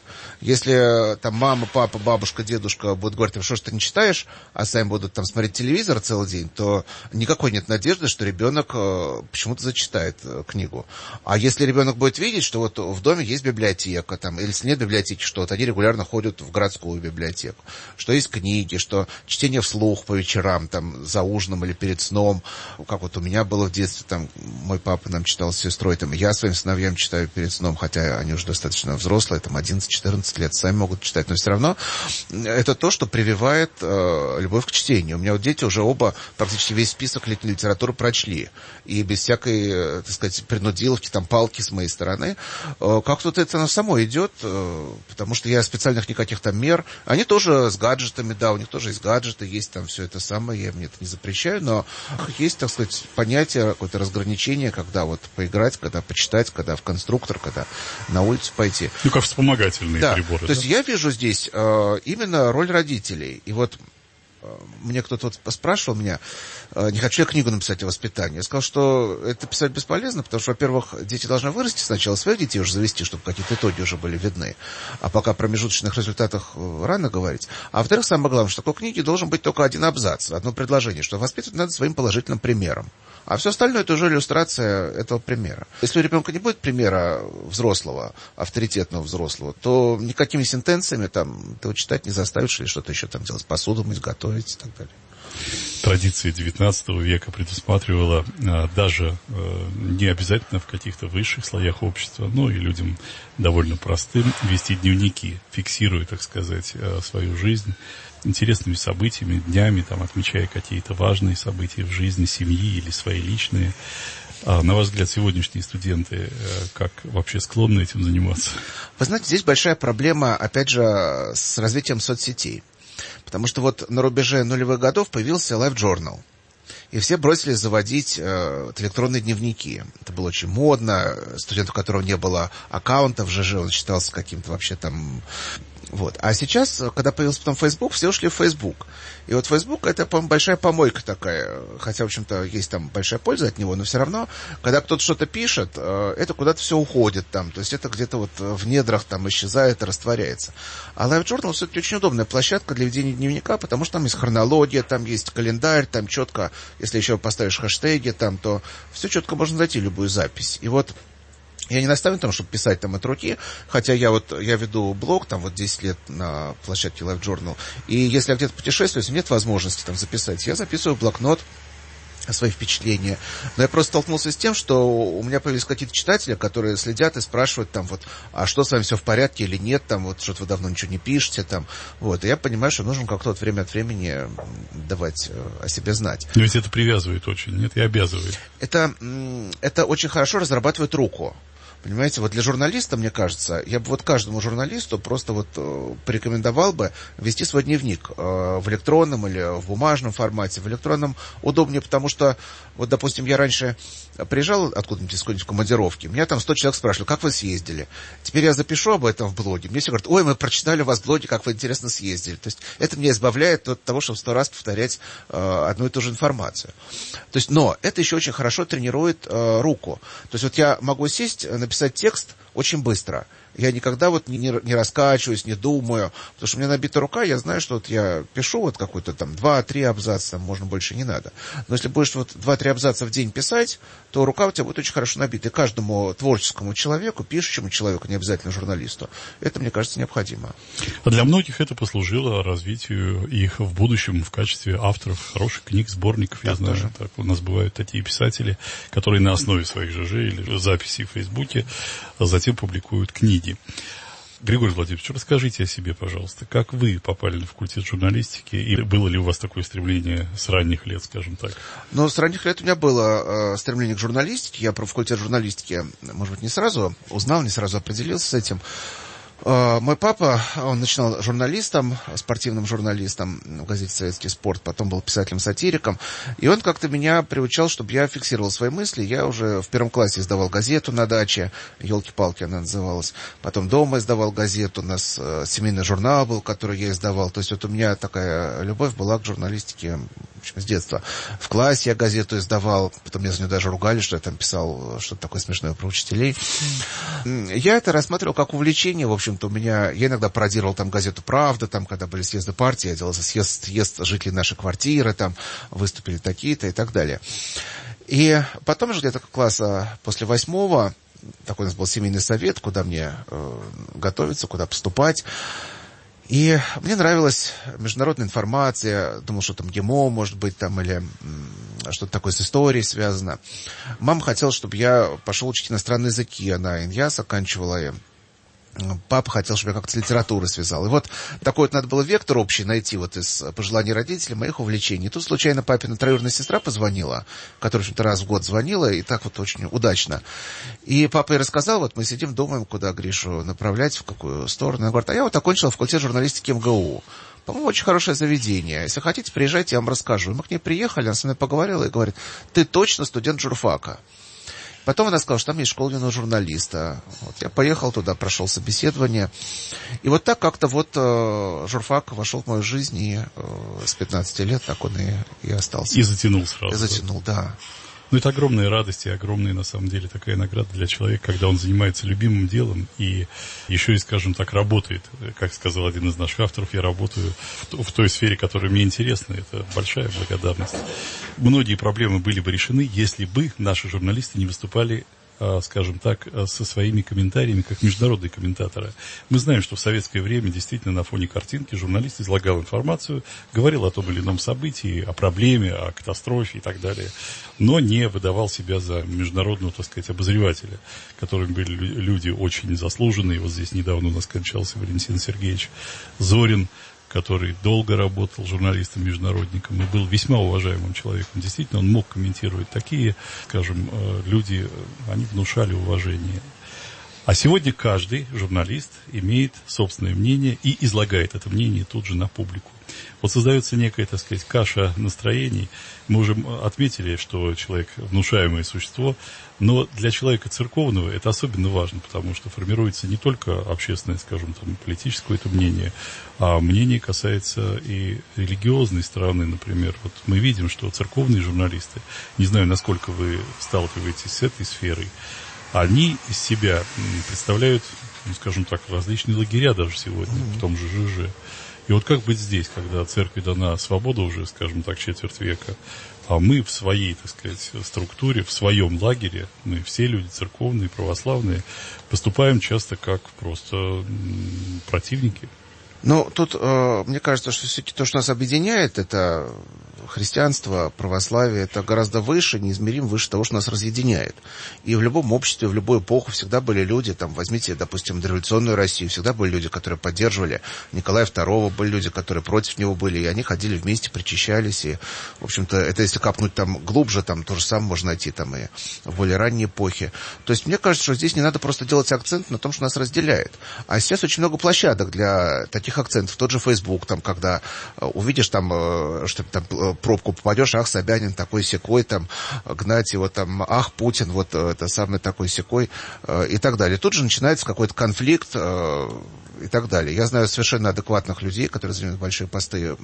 S3: Если там мама, папа, бабушка, дедушка будут говорить, что ж ты не читаешь, а сами будут там смотреть телевизор целый день, то никакой нет надежды, что ребенок почему-то зачитает книгу. А если ребенок будет видеть, что вот в доме есть библиотека, там, или если нет библиотеки, что вот они регулярно ходят в городскую библиотеку, что есть книги, что чтение вслух по вечерам, там, за ужином или перед сном, как вот у меня было в детстве, там, мой папа нам читал с сестрой, там, я своим сыновьям читаю перед сном, хотя они уже достаточно взрослые, там, одиннадцать-четырнадцать лет, сами могут читать, но все равно это то, что прививает э, любовь к чтению. У меня вот дети уже оба практически весь список литературы прочли, и без всякой, э, так сказать, принудиловки, там, палки с моей стороны. Э, как-то это оно само идет, э, потому что я специальных никаких там мер, они тоже с гаджетами, да, у них тоже есть гаджеты, есть там все это самое, я мне это не запрещаю, но есть, так сказать, понятие, какое-то разграничение, когда вот поиграть, когда почитать, когда в конструктор, когда на улицу пойти.
S2: Ну, как вспомогательные
S3: да.
S2: приборы.
S3: То
S2: да?
S3: есть я вижу здесь э, именно роль родителей. И вот э, мне кто-то вот спрашивал меня, э, не хочу я книгу написать о воспитании. Я сказал, что это писать бесполезно, потому что, во-первых, дети должны вырасти сначала, своих детей уже завести, чтобы какие-то итоги уже были видны. А пока о промежуточных результатах рано говорить. А во-вторых, самое главное, что в такой книге должен быть только один абзац, одно предложение, что воспитывать надо своим положительным примером. А все остальное это уже иллюстрация этого примера. Если у ребенка не будет примера взрослого, авторитетного взрослого, то никакими сентенциями там ты его читать не заставишь или что-то еще там делать, посуду мыть, готовить и так далее.
S2: Традиция девятнадцатого века предусматривала а, даже а, не обязательно в каких-то высших слоях общества, но и людям довольно простым вести дневники, фиксируя, так сказать, а, свою жизнь интересными событиями, днями, там, отмечая какие-то важные события в жизни семьи или свои личные. А на ваш взгляд, сегодняшние студенты как вообще склонны этим заниматься?
S3: Вы знаете, здесь большая проблема, опять же, с развитием соцсетей. Потому что вот на рубеже нулевых годов появился Life Journal. И все бросились заводить э, электронные дневники. Это было очень модно. Студент, у которого не было аккаунта в ЖЖ, он считался каким-то вообще там... Вот. А сейчас, когда появился потом Facebook, все ушли в Facebook. И вот Facebook это, по-моему, большая помойка такая. Хотя, в общем-то, есть там большая польза от него, но все равно, когда кто-то что-то пишет, это куда-то все уходит там. То есть это где-то вот в недрах там исчезает, растворяется. А Life Journal все-таки очень удобная площадка для ведения дневника, потому что там есть хронология, там есть календарь, там четко, если еще поставишь хэштеги, там, то все четко можно найти, любую запись. И вот я не наставлю там, чтобы писать там от руки, хотя я вот, я веду блог там вот десять лет на площадке Life Journal, и если я где-то путешествую, если нет возможности там записать, я записываю в блокнот свои впечатления. Но я просто столкнулся с тем, что у меня появились какие-то читатели, которые следят и спрашивают там вот, а что с вами все в порядке или нет, там вот что-то вы давно ничего не пишете, там, вот. И я понимаю, что нужно как-то вот время от времени давать о себе знать.
S2: Но ведь это привязывает очень, нет, и обязывает.
S3: Это, это очень хорошо разрабатывает руку. Понимаете, вот для журналиста, мне кажется, я бы вот каждому журналисту просто вот э, порекомендовал бы вести свой дневник э, в электронном или в бумажном формате. В электронном удобнее, потому что, вот, допустим, я раньше приезжал откуда-нибудь из какой-нибудь командировки, меня там сто человек спрашивали, как вы съездили? Теперь я запишу об этом в блоге, мне все говорят, ой, мы прочитали у вас в блоге, как вы интересно съездили. То есть это меня избавляет от того, чтобы сто раз повторять э, одну и ту же информацию. То есть, но это еще очень хорошо тренирует э, руку. То есть вот я могу сесть, написать текст очень быстро. Я никогда вот не, не, не раскачиваюсь, не думаю, потому что у меня набита рука, я знаю, что вот я пишу вот какой-то там два-три абзаца, там можно больше не надо. Но если будешь вот два-три абзаца в день писать, то рука у тебя будет очень хорошо набита. И каждому творческому человеку, пишущему человеку, не обязательно журналисту, это, мне кажется, необходимо.
S2: А для многих это послужило развитию их в будущем в качестве авторов хороших книг, сборников. Я так знаю, тоже. Так, у нас бывают такие писатели, которые на основе своих ЖЖ или записей в Фейсбуке затем публикуют книги. Григорий Владимирович, расскажите о себе, пожалуйста. Как вы попали на факультет журналистики? И было ли у вас такое стремление с ранних лет, скажем так?
S3: Ну, с ранних лет у меня было э, стремление к журналистике. Я про факультет журналистики, может быть, не сразу узнал, не сразу определился с этим. Мой папа, он начинал журналистом, спортивным журналистом в газете «Советский спорт», потом был писателем-сатириком, и он как-то меня приучал, чтобы я фиксировал свои мысли. Я уже в первом классе издавал газету на даче, «Елки-палки» она называлась, потом дома издавал газету, у нас семейный журнал был, который я издавал, то есть вот у меня такая любовь была к журналистике в общем, с детства. В классе я газету издавал, потом меня за нее даже ругали, что я там писал что-то такое смешное про учителей. Я это рассматривал как увлечение, в общем, в общем-то, у меня, я иногда пародировал там газету «Правда», там, когда были съезды партии, я делал съезд, съезд жителей нашей квартиры, там, выступили такие-то и так далее. И потом же где-то класса после восьмого, такой у нас был семейный совет, куда мне э, готовиться, куда поступать. И мне нравилась международная информация, думал, что там ГИМО, может быть, там, или что-то такое с историей связано. Мама хотела, чтобы я пошел учить иностранные языки, она ИНЯС оканчивала, и папа хотел, чтобы я как-то с литературой связал. И вот такой вот надо было вектор общий найти вот из пожеланий родителей, моих увлечений. И тут случайно папина троюродная сестра позвонила, которая, в общем-то, раз в год звонила, и так вот очень удачно. И папа ей рассказал, вот мы сидим, думаем, куда Гришу направлять, в какую сторону. Она говорит, а я вот окончила факультет журналистики МГУ. По-моему, очень хорошее заведение. Если хотите, приезжайте, я вам расскажу. И мы к ней приехали, она со мной поговорила и говорит, ты точно студент журфака. Потом она сказала, что там есть школа юного журналиста. Вот я поехал туда, прошел собеседование. И вот так как-то вот э, журфак вошел в мою жизнь, и э, с пятнадцати лет так он и, и остался.
S2: И затянул сразу.
S3: И затянул, да.
S2: Ну, это огромная радость и огромная, на самом деле, такая награда для человека, когда он занимается любимым делом и еще и, скажем так, работает. Как сказал один из наших авторов, я работаю в, в той сфере, которая мне интересна. Это большая благодарность. Многие проблемы были бы решены, если бы наши журналисты не выступали, скажем так, со своими комментариями, как международные комментаторы. Мы знаем, что в советское время действительно на фоне картинки журналист излагал информацию, говорил о том или ином событии, о проблеме, о катастрофе и так далее, но не выдавал себя за международного, так сказать, обозревателя, которыми были люди очень заслуженные. Вот здесь недавно у нас скончался Валентин Сергеевич Зорин, который долго работал журналистом-международником и был весьма уважаемым человеком. Действительно, он мог комментировать. Такие, скажем, люди, они внушали уважение. А сегодня каждый журналист имеет собственное мнение и излагает это мнение тут же на публику. Вот создается некая, так сказать, каша настроений. Мы уже отметили, что человек внушаемое существо, но для человека церковного это особенно важно, потому что формируется не только общественное, скажем, там, политическое это мнение, а мнение касается и религиозной стороны, например. Вот мы видим, что церковные журналисты, не знаю, насколько вы сталкиваетесь с этой сферой, они из себя представляют, ну, скажем так, различные лагеря даже сегодня, mm-hmm. в том же ЖЖ. И вот как быть здесь, когда церкви дана свобода уже, скажем так, четверть века, а мы в своей, так сказать, структуре, в своем лагере, мы все люди церковные, православные, поступаем часто как просто противники.
S3: Ну, тут, э, мне кажется, что все-таки то, что нас объединяет, это христианство, православие, это гораздо выше, неизмеримо выше того, что нас разъединяет. И в любом обществе, в любую эпоху всегда были люди, там, возьмите, допустим, дореволюционную Россию, всегда были люди, которые поддерживали Николая второго, были люди, которые против него были, и они ходили вместе, причащались, и, в общем-то, это если капнуть там глубже, там то же самое можно найти там и в более ранней эпохе. То есть мне кажется, что здесь не надо просто делать акцент на том, что нас разделяет. А сейчас очень много площадок для таких акцентов. Тот же Facebook, там, когда увидишь там, что там пробку попадешь, ах, Собянин такой-сякой, там, гнать его, там, ах, Путин, вот это самый такой-сякой, и так далее. Тут же начинается какой-то конфликт и так далее. Я знаю совершенно адекватных людей, которые занимают большие посты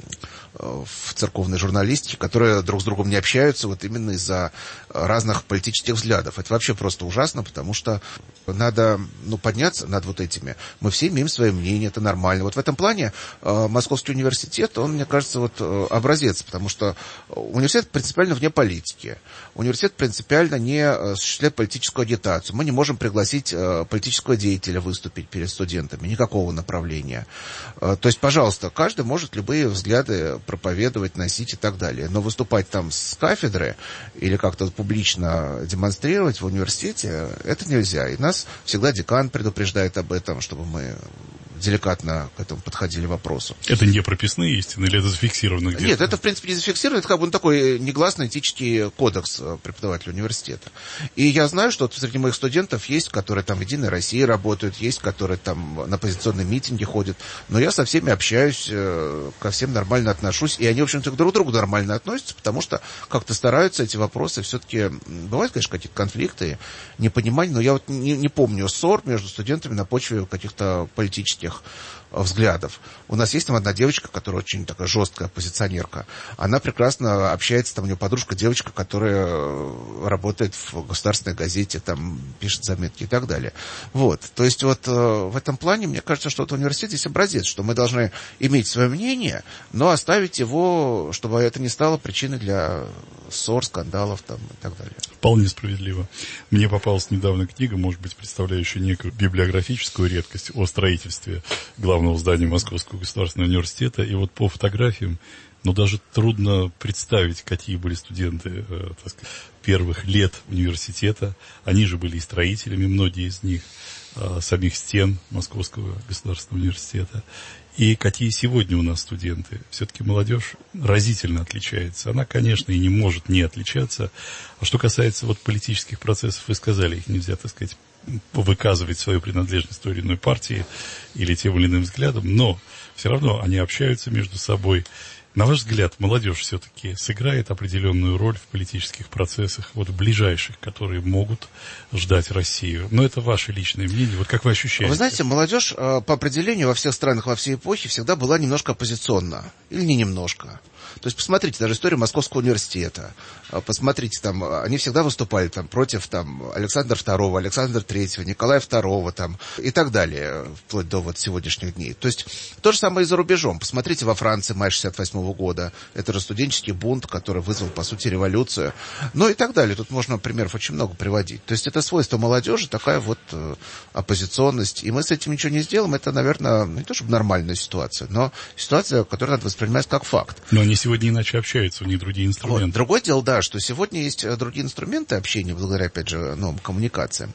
S3: в церковной журналистике, которые друг с другом не общаются вот именно из-за разных политических взглядов. Это вообще просто ужасно, потому что надо, ну, подняться над вот этими. Мы все имеем свое мнение, это нормально. Вот в этом плане э, Московский университет, он, мне кажется, вот э, образец, потому что университет принципиально вне политики. Университет принципиально не осуществляет политическую агитацию. Мы не можем пригласить э, политического деятеля выступить перед студентами, никакого направления. Э, то есть, пожалуйста, каждый может любые взгляды проповедовать, носить и так далее. Но выступать там с кафедры или как-то публично демонстрировать в университете, это нельзя. И нас всегда декан предупреждает об этом, чтобы мы деликатно к этому подходили вопросу.
S2: Это не прописные истины или это зафиксировано где-то?
S3: Нет, это, в принципе, не зафиксировано. Это как бы ну, такой негласный этический кодекс преподавателя университета. И я знаю, что среди моих студентов есть, которые там в «Единой России» работают, есть, которые там на оппозиционные митинги ходят. Но я со всеми общаюсь, ко всем нормально отношусь. И они, в общем-то, друг к другу нормально относятся, потому что как-то стараются эти вопросы все-таки... Бывают, конечно, какие-то конфликты, непонимания, но я вот не, не помню ссор между студентами на почве каких-то политических взглядов. У нас есть там одна девочка, которая очень такая жесткая оппозиционерка. Она прекрасно общается, там у нее подружка девочка, которая работает в государственной газете, там пишет заметки и так далее. Вот. То есть вот в этом плане, мне кажется, что вот университет здесь образец, что мы должны иметь свое мнение, но оставить его, чтобы это не стало причиной для ссор, скандалов там, и так далее.
S2: Вполне справедливо. Мне попалась недавно книга, может быть, представляющая некую библиографическую редкость о строительстве главного здания Московского государственного университета. И вот по фотографиям, ну, даже трудно представить, какие были студенты, э, так сказать, первых лет университета. Они же были и строителями, многие из них, э, самих стен Московского государственного университета. И какие сегодня у нас студенты. Все-таки молодежь разительно отличается. Она, конечно, и не может не отличаться. А что касается вот политических процессов, вы сказали, их нельзя, так сказать, выказывать свою принадлежность той или иной партии или тем или иным взглядом, но все равно они общаются между собой. На ваш взгляд, молодежь все-таки сыграет определенную роль в политических процессах, вот в ближайших, которые могут ждать Россию? Но это ваше личное мнение. Вот как вы ощущаете?
S3: Вы знаете, молодежь по определению во всех странах, во всей эпохе всегда была немножко оппозиционна. Или не немножко. То есть, посмотрите, даже историю Московского университета. Посмотрите, там, они всегда выступали там, против там, Александра второго, Александра третьего, Николая второго там, и так далее, вплоть до вот сегодняшних дней. То есть, то же самое и за рубежом. Посмотрите во Франции мая шестьдесят восьмого года. Это же студенческий бунт, который вызвал, по сути, революцию. Ну и так далее. Тут можно примеров очень много приводить. То есть, это свойство молодежи, такая вот э, оппозиционность. И мы с этим ничего не сделаем. Это, наверное, не то чтобы нормальная ситуация, но ситуация, которую надо воспринимать как факт.
S2: Но они сегодня иначе общаются, у них другие инструменты.
S3: Вот. Другое дело, да, что сегодня есть другие инструменты общения, благодаря, опять же, новым коммуникациям.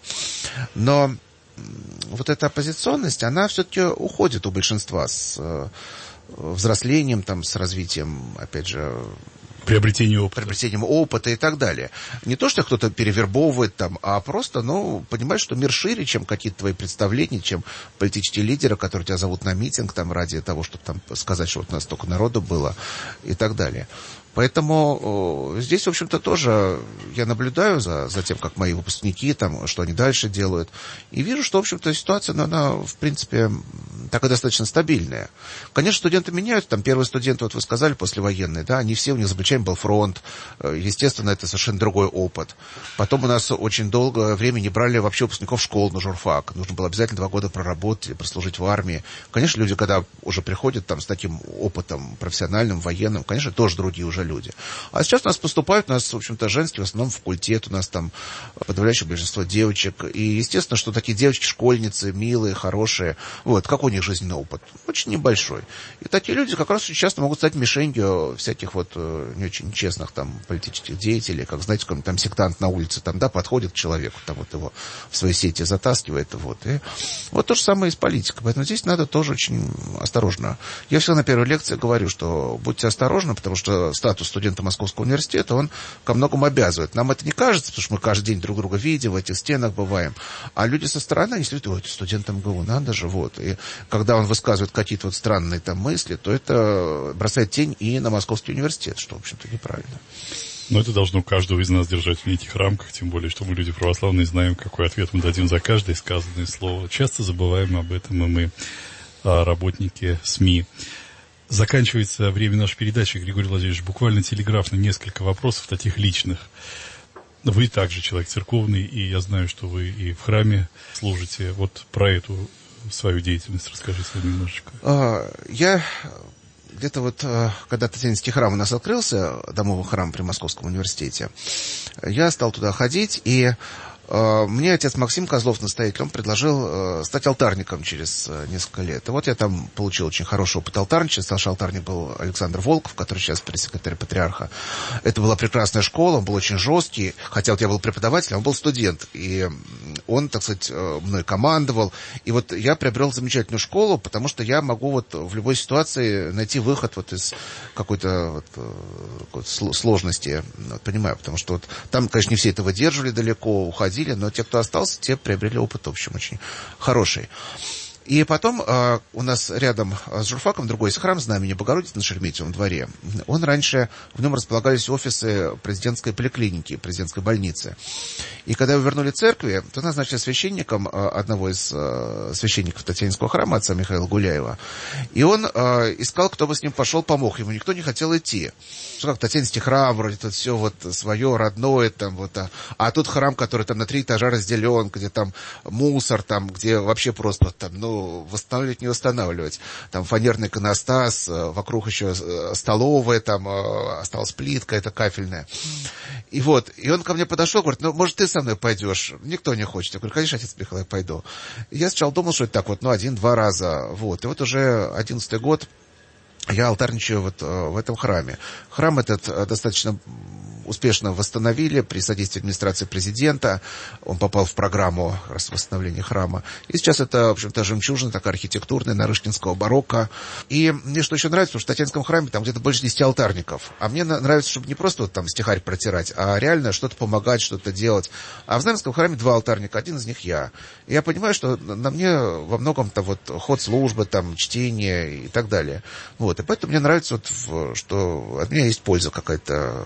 S3: Но вот эта оппозиционность, она все-таки уходит у большинства с э, взрослением, там, с развитием, опять же,
S2: приобретением опыта.
S3: приобретением опыта и так далее. Не то, что кто-то перевербовывает там, а просто, ну, понимаешь, что мир шире, чем какие-то твои представления, чем политические лидеры, которые тебя зовут на митинг там ради того, чтобы там сказать, что вот у нас столько народу было и так далее. Поэтому э, здесь, в общем-то, тоже я наблюдаю за, за тем, как мои выпускники, там, что они дальше делают. И вижу, что, в общем-то, ситуация, ну, она, в принципе, такая достаточно стабильная. Конечно, студенты меняются. Там первые студенты, вот вы сказали, послевоенные, да, они все, у них за плечами был фронт. Естественно, это совершенно другой опыт. Потом у нас очень долгое время не брали вообще выпускников школ на журфак. Нужно было обязательно два года проработать, прослужить в армии. Конечно, люди, когда уже приходят там с таким опытом профессиональным, военным, конечно, тоже другие уже уже люди. А сейчас у нас поступают, у нас, в общем-то, женский, в основном факультет, у нас там подавляющее большинство девочек. И, естественно, что такие девочки-школьницы, милые, хорошие. Вот, какой у них жизненный опыт? Очень небольшой. И такие люди как раз очень часто могут стать мишенью всяких вот не очень честных там политических деятелей, как, знаете, какой-нибудь там сектант на улице, там, да, подходит к человеку, там вот его в свои сети затаскивает, вот. И вот то же самое и с политикой. Поэтому здесь надо тоже очень осторожно. Я всегда на первой лекции говорю, что будьте осторожны, потому что статус студента Московского университета, он ко многому обязывает. Нам это не кажется, потому что мы каждый день друг друга видим, в этих стенах бываем. А люди со стороны, они следуют, ой, это студент МГУ, надо же, вот. И когда он высказывает какие-то вот странные там мысли, то это бросает тень и на Московский университет, что, в общем-то, неправильно.
S2: Но это должно каждого из нас держать в неких рамках, тем более, что мы люди православные, знаем, какой ответ мы дадим за каждое сказанное слово. Часто забываем об этом и мы, работники СМИ. Заканчивается время нашей передачи, Григорий Владимирович, буквально телеграфно несколько вопросов таких личных. Вы также человек церковный, и я знаю, что вы и в храме служите. Вот про эту свою деятельность расскажите немножечко.
S3: Я... Где-то вот, когда Татьянинский храм у нас открылся, домовый храм при Московском университете, я стал туда ходить, и э, мне отец Максим Козлов, настоятель, он предложил э, стать алтарником через э, несколько лет. И вот я там получил очень хороший опыт алтарничества. Старший алтарник был Александр Волков, который сейчас пресс-секретарь патриарха. Это была прекрасная школа, он был очень жесткий, хотя вот я был преподавателем, он был студент, и он, так сказать, мной командовал. И вот я приобрел замечательную школу, потому что я могу вот в любой ситуации найти выход вот из какой-то вот сложности, понимаю, потому что вот там, конечно, не все это выдерживали далеко, уходили, но те, кто остался, те приобрели опыт, в общем, очень хороший. И потом э, у нас рядом с журфаком другой есть храм Знамени Богородицы на Шереметьевом дворе. Он раньше, в нем располагались офисы президентской поликлиники, президентской больницы. И когда его вернули церкви, то назначили священником э, одного из э, священников Татьянинского храма, отца Михаила Гуляева. И он э, искал, кто бы с ним пошел, помог ему. Никто не хотел идти. Что как Татьянинский храм, вроде тут все вот свое, родное, там вот. А, а тут храм, который там на три этажа разделен, где там мусор, там, где вообще просто там, ну, восстанавливать, не восстанавливать. Там фанерный иконостас, вокруг еще столовая, там осталась плитка, это кафельная. И вот, и он ко мне подошел, говорит, ну, может, ты со мной пойдешь? Никто не хочет. Я говорю, конечно, отец Михаил, я пойду. И я сначала думал, что это так вот, ну, один-два раза. Вот. И вот уже одиннадцатый год я алтарничаю вот в этом храме. Храм этот достаточно успешно восстановили при содействии администрации президента. Он попал в программу восстановления храма. И сейчас это, в общем-то, жемчужина такая архитектурная, нарышкинского барокко. И мне что еще нравится, потому что в Татьянинском храме там где-то больше десяти алтарников. А мне нравится, чтобы не просто вот там стихарь протирать, а реально что-то помогать, что-то делать. А в Знаменском храме два алтарника, один из них я. И я понимаю, что на мне во многом-то вот ход службы, там, чтение и так далее. Вот. И поэтому мне нравится, вот, что от меня есть польза какая-то.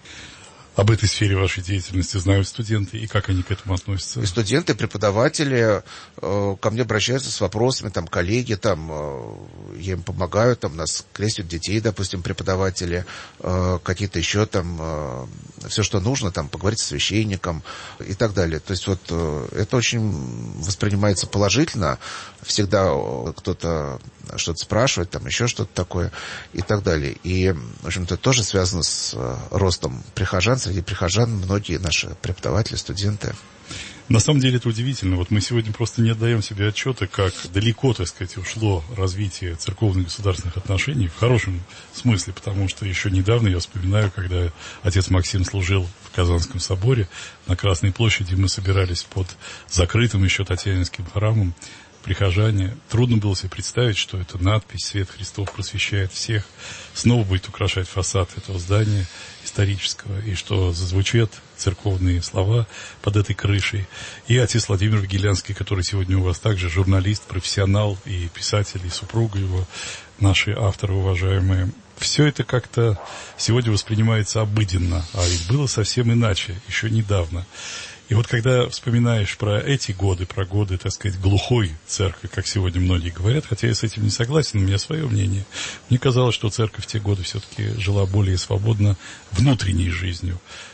S2: Об этой сфере вашей деятельности знают студенты, и как они к этому относятся?
S3: И студенты, преподаватели э, ко мне обращаются с вопросами, там, коллеги, там, э, я им помогаю, там, нас крестят детей, допустим, преподаватели, э, какие-то еще там, э, все, что нужно, там, поговорить с священником и так далее. То есть, вот, э, это очень воспринимается положительно, всегда кто-то что-то спрашивает, там, еще что-то такое и так далее. И, в общем-то, тоже связано с э, ростом прихожан. Среди прихожан многие наши преподаватели, студенты.
S2: На самом деле это удивительно. Вот мы сегодня просто не отдаем себе отчета, как далеко, так сказать, ушло развитие церковно-государственных отношений в хорошем смысле, потому что еще недавно я вспоминаю, когда отец Максим служил в Казанском соборе на Красной площади, мы собирались под закрытым еще Татьянинским храмом. Прихожане, трудно было себе представить, что эта надпись «Свет Христов просвещает всех» снова будет украшать фасад этого здания исторического, и что зазвучат церковные слова под этой крышей. И отец Владимир Вигелянский, который сегодня у вас также журналист, профессионал и писатель, и супруга его, наши авторы уважаемые. Все это как-то сегодня воспринимается обыденно, а ведь было совсем иначе, еще недавно. И вот когда вспоминаешь про эти годы, про годы, так сказать, глухой церкви, как сегодня многие говорят, хотя я с этим не согласен, у меня свое мнение, мне казалось, что церковь в те годы все-таки жила более свободно внутренней жизнью.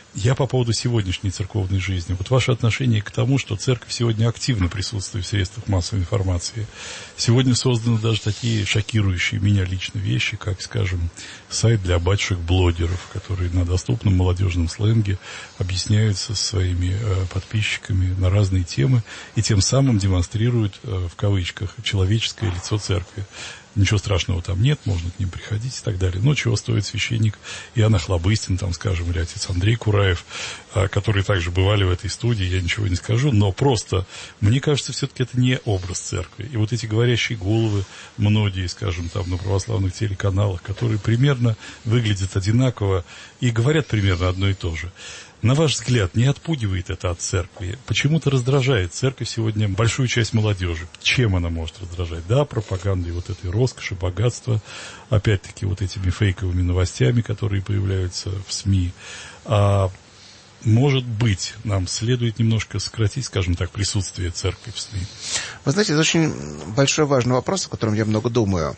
S2: Я по поводу сегодняшней церковной жизни. Вот ваше отношение к тому, что церковь сегодня активно присутствует в средствах массовой информации. Сегодня созданы даже такие шокирующие меня лично вещи, как, скажем, сайт для батюшек-блогеров, которые на доступном молодежном сленге объясняются со своими э, подписчиками на разные темы и тем самым демонстрируют, э, в кавычках, человеческое лицо церкви. Ничего страшного там нет, можно к ним приходить и так далее. Но чего стоит священник Иоанн Охлобыстин, там, скажем, или отец Андрей Кураев, которые также бывали в этой студии, я ничего не скажу, но просто, мне кажется, все-таки это не образ церкви. И вот эти говорящие головы, многие, скажем, там, на православных телеканалах, которые примерно выглядят одинаково и говорят примерно одно и то же. На ваш взгляд, не отпугивает это от церкви? Почему-то раздражает церковь сегодня большую часть молодежи. Чем она может раздражать? Да, пропагандой вот этой роскоши, богатства, опять-таки вот этими фейковыми новостями, которые появляются в СМИ. А может быть, нам следует немножко сократить, скажем так, присутствие церкви в СМИ?
S3: Вы знаете, это очень большой важный вопрос, о котором я много думаю.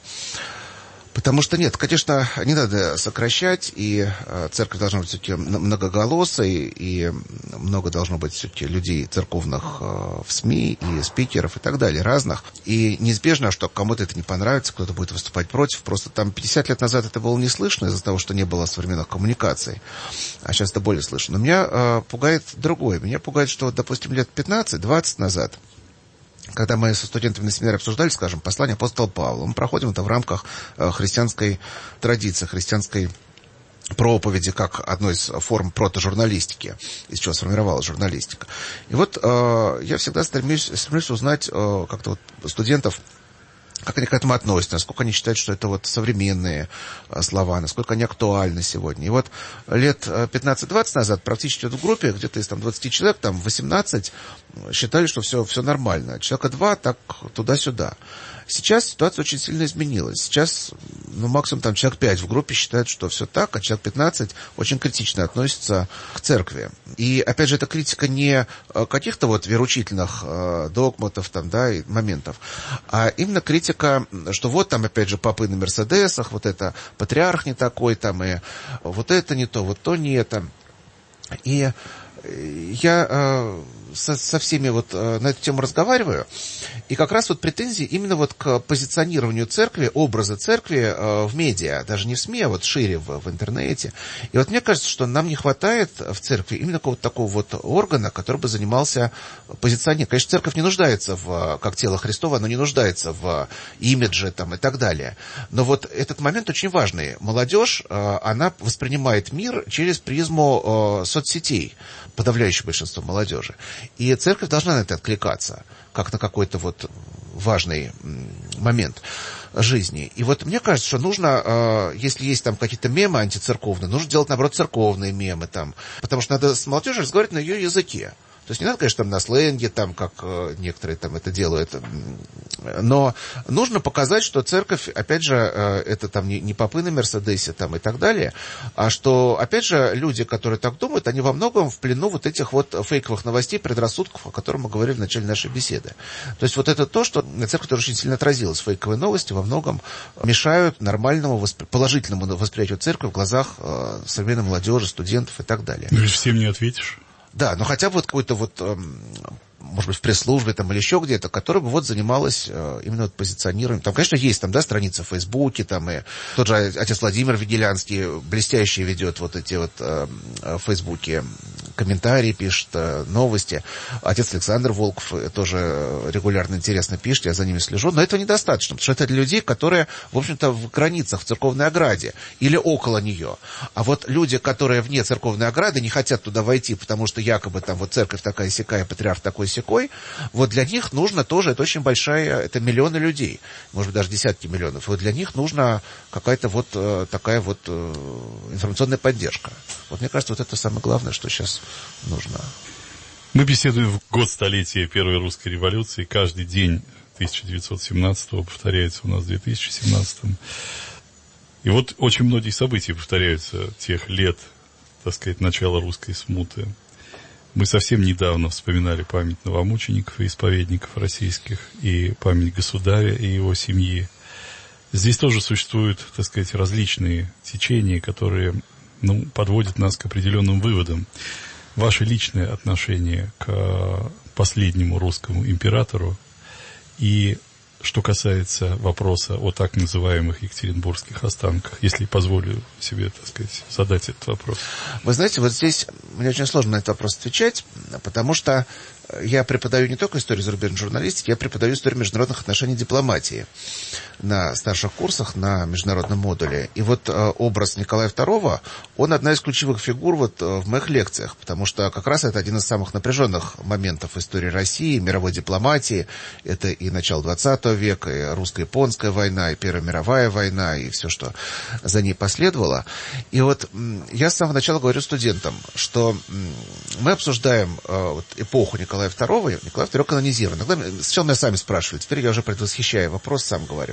S3: Потому что нет, конечно, не надо сокращать, и церковь должна быть все-таки многоголосой, и много должно быть все-таки людей церковных в СМИ, и спикеров, и так далее, разных. И неизбежно, что кому-то это не понравится, кто-то будет выступать против. Просто там пятьдесят лет назад это было не слышно из-за того, что не было современных коммуникаций, а сейчас это более слышно. Но меня э, пугает другое. Меня пугает, что, допустим, лет пятнадцать-двадцать назад, когда мы со студентами на семинаре обсуждали, скажем, послание апостола Павла, мы проходим это в рамках христианской традиции, христианской проповеди, как одной из форм протожурналистики, из чего сформировалась журналистика. И вот э, я всегда стремлюсь, стремлюсь узнать э, как-то вот студентов, как они к этому относятся, насколько они считают, что это вот современные слова, насколько они актуальны сегодня. И вот лет пятнадцать-двадцать назад практически в группе, где-то из там, двадцати человек, там восемнадцать считали, что все, все нормально. Человека два так туда-сюда. Сейчас ситуация очень сильно изменилась. Сейчас, ну, максимум там человек пять в группе считают, что все так, а человек пятнадцать очень критично относится к церкви. И, опять же, эта критика не каких-то вот вероучительных э, догматов там, да, и моментов, а именно критика, что вот там, опять же, попы на Мерседесах, вот это патриарх не такой, там, и вот это не то, вот то не это. И я э, со, со всеми вот э, на эту тему разговариваю, и как раз вот претензии именно вот к позиционированию церкви, образа церкви э, в медиа, даже не в СМИ, а вот шире в, в интернете. И вот мне кажется, что нам не хватает в церкви именно какого-то такого вот органа, который бы занимался позиционированием. Конечно, церковь не нуждается в, как тело Христово, она не нуждается в имидже там, и так далее. Но вот этот момент очень важный. Молодежь, э, она воспринимает мир через призму э, соцсетей, подавляющее большинство молодежи. И церковь должна на это откликаться, как на какой-то вот важный момент жизни. И вот мне кажется, что нужно, если есть там какие-то мемы антицерковные, нужно делать, наоборот, церковные мемы там. Потому что надо с молодежью разговаривать на ее языке. То есть не надо, конечно, там на сленге, там, как э, некоторые там это делают, но нужно показать, что церковь, опять же, э, это там не, не попы на Мерседесе там, и так далее, а что, опять же, люди, которые так думают, они во многом в плену вот этих вот фейковых новостей, предрассудков, о которых мы говорили в начале нашей беседы. То есть вот это то, что на церковь тоже очень сильно отразилось. Фейковые новости во многом мешают нормальному, воспри... положительному восприятию церкви в глазах э, современной молодежи, студентов и так далее.
S2: Ну, всем не ответишь.
S3: Да, но хотя бы вот какой-то вот, может быть, в пресс-службе там или еще где-то, которая бы вот занималась именно вот позиционированием. Там, конечно, есть там, да, страницы в Фейсбуке, там и тот же отец Владимир Вигелянский блестяще ведет вот эти вот э, в Фейсбуке комментарии, пишет э, новости. Отец Александр Волков тоже регулярно интересно пишет, я за ними слежу. Но этого недостаточно, потому что это для людей, которые, в общем-то, в границах, в церковной ограде или около нее. А вот люди, которые вне церковной ограды, не хотят туда войти, потому что якобы там вот церковь такая-сякая, патриарх такой-сякой, вот для них нужно тоже, это очень большая, это миллионы людей, может быть, даже десятки миллионов. Вот для них нужна какая-то вот э, такая вот э, информационная поддержка. Вот мне кажется, вот это самое главное, что сейчас нужно.
S2: Мы беседуем в год столетия Первой русской революции. Каждый день тысяча девятьсот семнадцатого повторяется у нас в две тысячи семнадцатом. И вот очень многие события повторяются тех лет, так сказать, начала русской смуты. Мы совсем недавно вспоминали память новомучеников и исповедников российских, и память государя и его семьи. Здесь тоже существуют, так сказать, различные течения, которые ну, подводит нас к определенным выводам. Ваше личное отношение к последнему русскому императору и что касается вопроса о так называемых екатеринбургских останках, если позволю себе, так сказать, задать этот вопрос.
S3: Вы знаете, вот здесь мне очень сложно на этот вопрос отвечать, потому что я преподаю не только историю зарубежной журналистики, я преподаю историю международных отношений и дипломатии на старших курсах, на международном модуле. И вот э, образ Николая второго, он одна из ключевых фигур вот, э, в моих лекциях, потому что как раз это один из самых напряженных моментов истории России, мировой дипломатии. Это и начало двадцатого века, и русско-японская война, и Первая мировая война, и все, что за ней последовало. И вот м, я с самого начала говорю студентам, что м, мы обсуждаем э, вот, эпоху Николая второго, Николай второй канонизирован. Сначала меня сами спрашивали, теперь я уже предвосхищаю вопрос, сам говорю.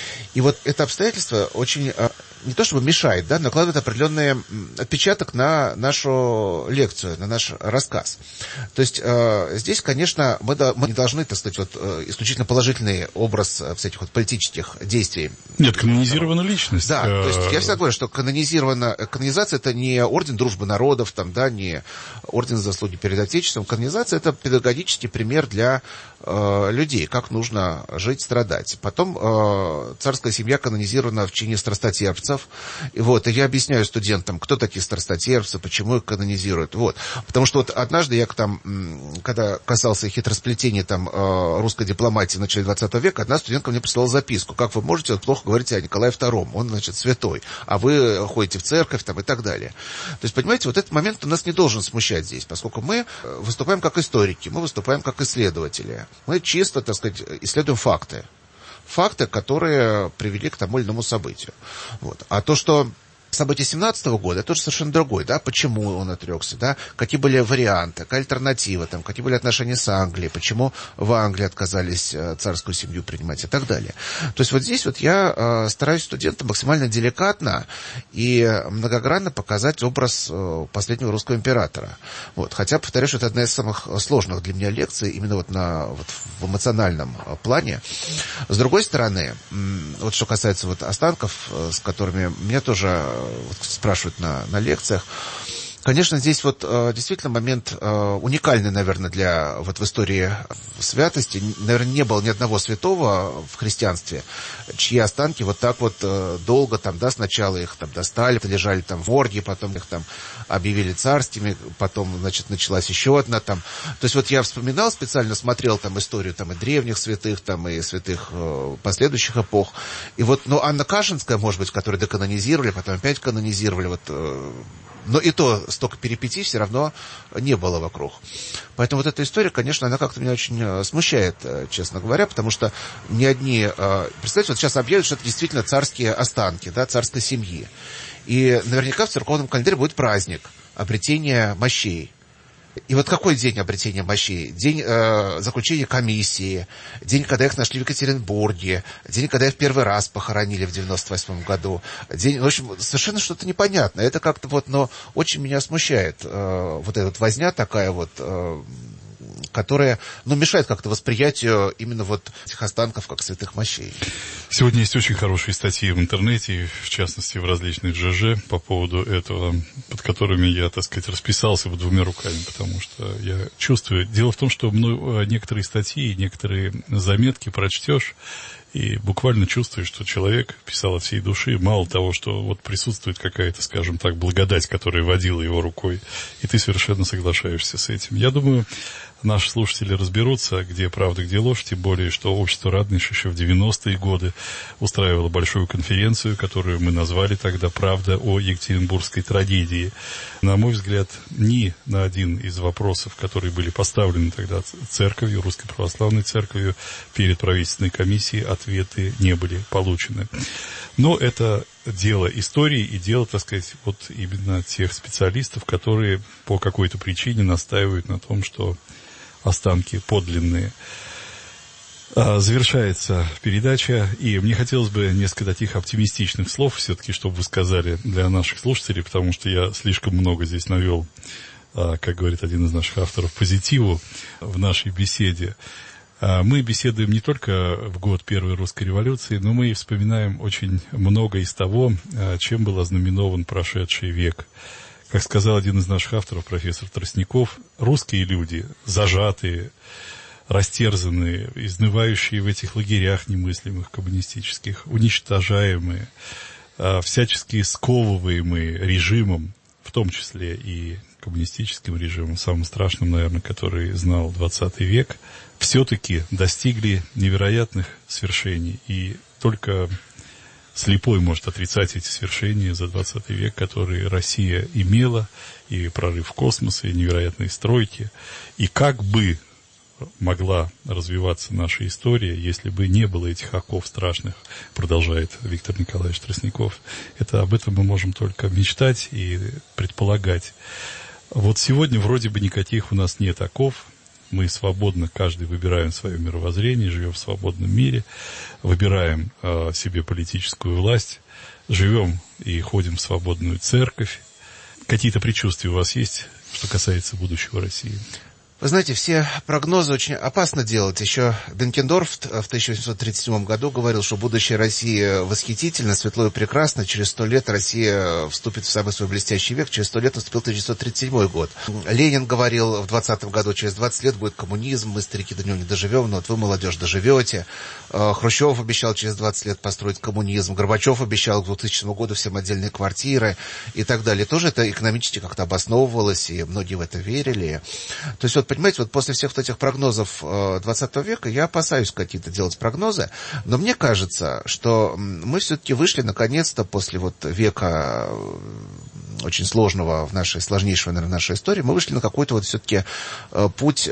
S3: И вот это обстоятельство очень, не то чтобы мешает, да, накладывает определенный отпечаток на нашу лекцию, на наш рассказ. То есть э, здесь, конечно, мы, да, мы не должны, так сказать, вот, э, исключительно положительный образ всяких вот политических действий.
S2: Нет, канонизирована личность.
S3: Да, то есть я всегда говорю, что канонизирована, канонизация это не орден дружбы народов, там, да, не орден заслуги перед Отечеством. Канонизация это педагогический пример для э, людей, как нужно жить, страдать. Потом э, царская семья канонизирована в чине страстотерпцев. И вот, и я объясняю студентам, кто такие страстотерпцы, почему их канонизируют. Вот. Потому что вот однажды я там, когда касался хитросплетения там, э, русской дипломатии в начале двадцатого века, одна студентка мне прислала записку. Как вы можете вот, плохо говорить о Николае втором? Он, значит, святой. А вы ходите в церковь там, и так далее. То есть, понимаете, вот этот момент нас не должен смущать здесь, поскольку мы выступаем как историки, мы выступаем как исследователи. Мы чисто, так сказать, исследуем факты. Факты, которые привели к тому или иному событию. Вот. А то, что события семнадцатого года, это уже совершенно другое, да, почему он отрекся, да, какие были варианты, какая альтернатива, там, какие были отношения с Англией, почему в Англии отказались царскую семью принимать и так далее. То есть вот здесь вот я э, стараюсь студентам максимально деликатно и многогранно показать образ э, последнего русского императора. Вот. Хотя, повторяю, что это одна из самых сложных для меня лекций, именно вот, на, вот в эмоциональном плане. С другой стороны, вот что касается вот останков, с которыми меня тоже вот спрашивают на, на лекциях. Конечно, здесь вот э, действительно момент э, уникальный, наверное, для вот в истории святости. Наверное, не было ни одного святого в христианстве, чьи останки вот так вот э, долго там, да, сначала их там достали, лежали там в морге, потом их там объявили царскими, потом, значит, началась еще одна там. То есть вот я вспоминал, специально смотрел там историю там и древних святых, там и святых э, последующих эпох. И вот, ну, Анна Кашинская, может быть, которую деканонизировали, потом опять канонизировали, вот... Э, но и то столько перипетий все равно не было вокруг. Поэтому вот эта история, конечно, она как-то меня очень смущает, честно говоря, потому что ни одни... Представьте, вот сейчас объявят, что это действительно царские останки, да, царской семьи. И наверняка в церковном календаре будет праздник обретения мощей. И вот какой день обретения мощей? День э, заключения комиссии, день, когда их нашли в Екатеринбурге, день, когда их первый раз похоронили в девяносто восьмом году. День, в общем, совершенно что-то непонятное. Это как-то вот, но очень меня смущает э, вот эта вот возня такая вот, э, которая, ну, мешает как-то восприятию именно вот этих останков как святых мощей.
S2: Сегодня есть очень хорошие статьи в интернете, в частности в различных ЖЖ по поводу этого, под которыми я, так сказать, расписался вот двумя руками, потому что я чувствую... Дело в том, что некоторые статьи, некоторые заметки прочтешь, и буквально чувствуешь, что человек писал от всей души, мало того, что вот присутствует какая-то, скажем так, благодать, которая водила его рукой, и ты совершенно соглашаешься с этим. Я думаю, наши слушатели разберутся, где правда, где ложь, тем более, что общество Радонеж еще в девяностые годы устраивало большую конференцию, которую мы назвали тогда «Правда о Екатеринбургской трагедии». На мой взгляд, ни на один из вопросов, которые были поставлены тогда церковью, Русской Православной Церковью, перед правительственной комиссией, ответы не были получены. Но это дело истории и дело, так сказать, вот именно тех специалистов, которые по какой-то причине настаивают на том, что останки подлинные. Завершается передача, и мне хотелось бы несколько таких оптимистичных слов все-таки, чтобы вы сказали для наших слушателей, потому что я слишком много здесь навел, как говорит один из наших авторов, позитиву в нашей беседе. Мы беседуем не только в год Первой русской революции, но мы и вспоминаем очень много из того, чем был ознаменован прошедший век. Как сказал один из наших авторов, профессор Тростников, русские люди, зажатые, растерзанные, изнывающие в этих лагерях немыслимых коммунистических, уничтожаемые, всячески сковываемые режимом, в том числе и коммунистическим режимом, самым страшным, наверное, который знал двадцатый век, все-таки достигли невероятных свершений. И только слепой может отрицать эти свершения за двадцатый век, которые Россия имела, и прорыв в космос, и невероятные стройки. И как бы могла развиваться наша история, если бы не было этих оков страшных, продолжает Виктор Николаевич Тростников. Это об этом мы можем только мечтать и предполагать. Вот сегодня вроде бы никаких у нас нет оков. Мы свободно, каждый выбираем свое мировоззрение, живем в свободном мире, выбираем э, себе политическую власть, живем и ходим в свободную церковь. Какие-то предчувствия у вас есть, что касается будущего России?
S3: Вы знаете, все прогнозы очень опасно делать. Еще Бенкендорф в тысяча восемьсот тридцать седьмом году говорил, что будущее России восхитительно, светло и прекрасно. Через сто лет Россия вступит в самый свой блестящий век. Через сто лет наступил тысяча девятьсот тридцать седьмой год. Ленин говорил в двадцатом году, через двадцать лет будет коммунизм, мы, старики, до него не доживем, но вот вы, молодежь, доживете. Хрущев обещал через двадцать лет построить коммунизм. Горбачев обещал к двухтысячному году всем отдельные квартиры и так далее. Тоже это экономически как-то обосновывалось, и многие в это верили. То есть вот, понимаете, вот после всех вот этих прогнозов двадцатого века я опасаюсь какие-то делать прогнозы, но мне кажется, что мы все-таки вышли наконец-то после вот века очень сложного в нашей, сложнейшего, наверное, в нашей истории, мы вышли на какой-то вот все-таки путь,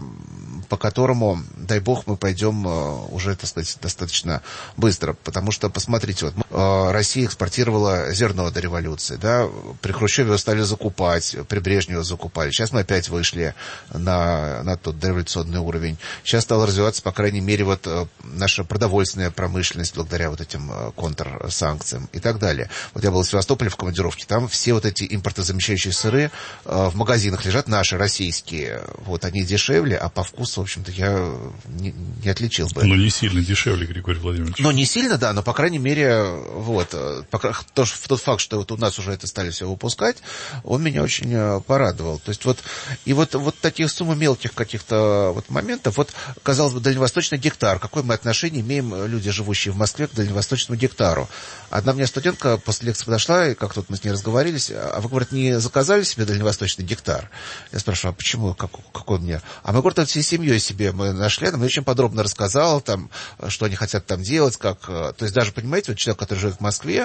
S3: по которому, дай бог, мы пойдем уже, так сказать, достаточно быстро. Потому что, посмотрите, вот Россия экспортировала зерно до революции, да, при Хрущеве его стали закупать, при Брежневе его закупали. Сейчас мы опять вышли на, на тот дореволюционный уровень. Сейчас стала развиваться, по крайней мере, вот наша продовольственная промышленность благодаря вот этим контрсанкциям и так далее. Вот я был в Севастополе в командировке, там все вот эти импортозамещающие сыры в магазинах лежат, наши, российские. Вот они дешевле, а по вкусу, в общем-то, я не, не отличил бы.
S2: Ну, не сильно дешевле, Григорий Владимирович.
S3: Ну, не сильно, да, но, по крайней мере, вот, пока, то, тот факт, что вот у нас уже это стали все выпускать, он меня очень порадовал. То есть вот, и вот, вот таких сумм мелких каких-то вот моментов, вот, казалось бы, дальневосточный гектар. Какое мы отношение имеем, люди, живущие в Москве, к дальневосточному гектару? Одна мне студентка после лекции подошла, и как тут мы с ней разговаривались, а вы, говорит, не заказали себе дальневосточный гектар? Я спрашиваю, а почему, как, какой мне? А мы, говорит, всей семьей себе мы нашли, она мне очень подробно рассказала, там, что они хотят там делать, как... То есть даже, понимаете, вот человек, который живет в Москве,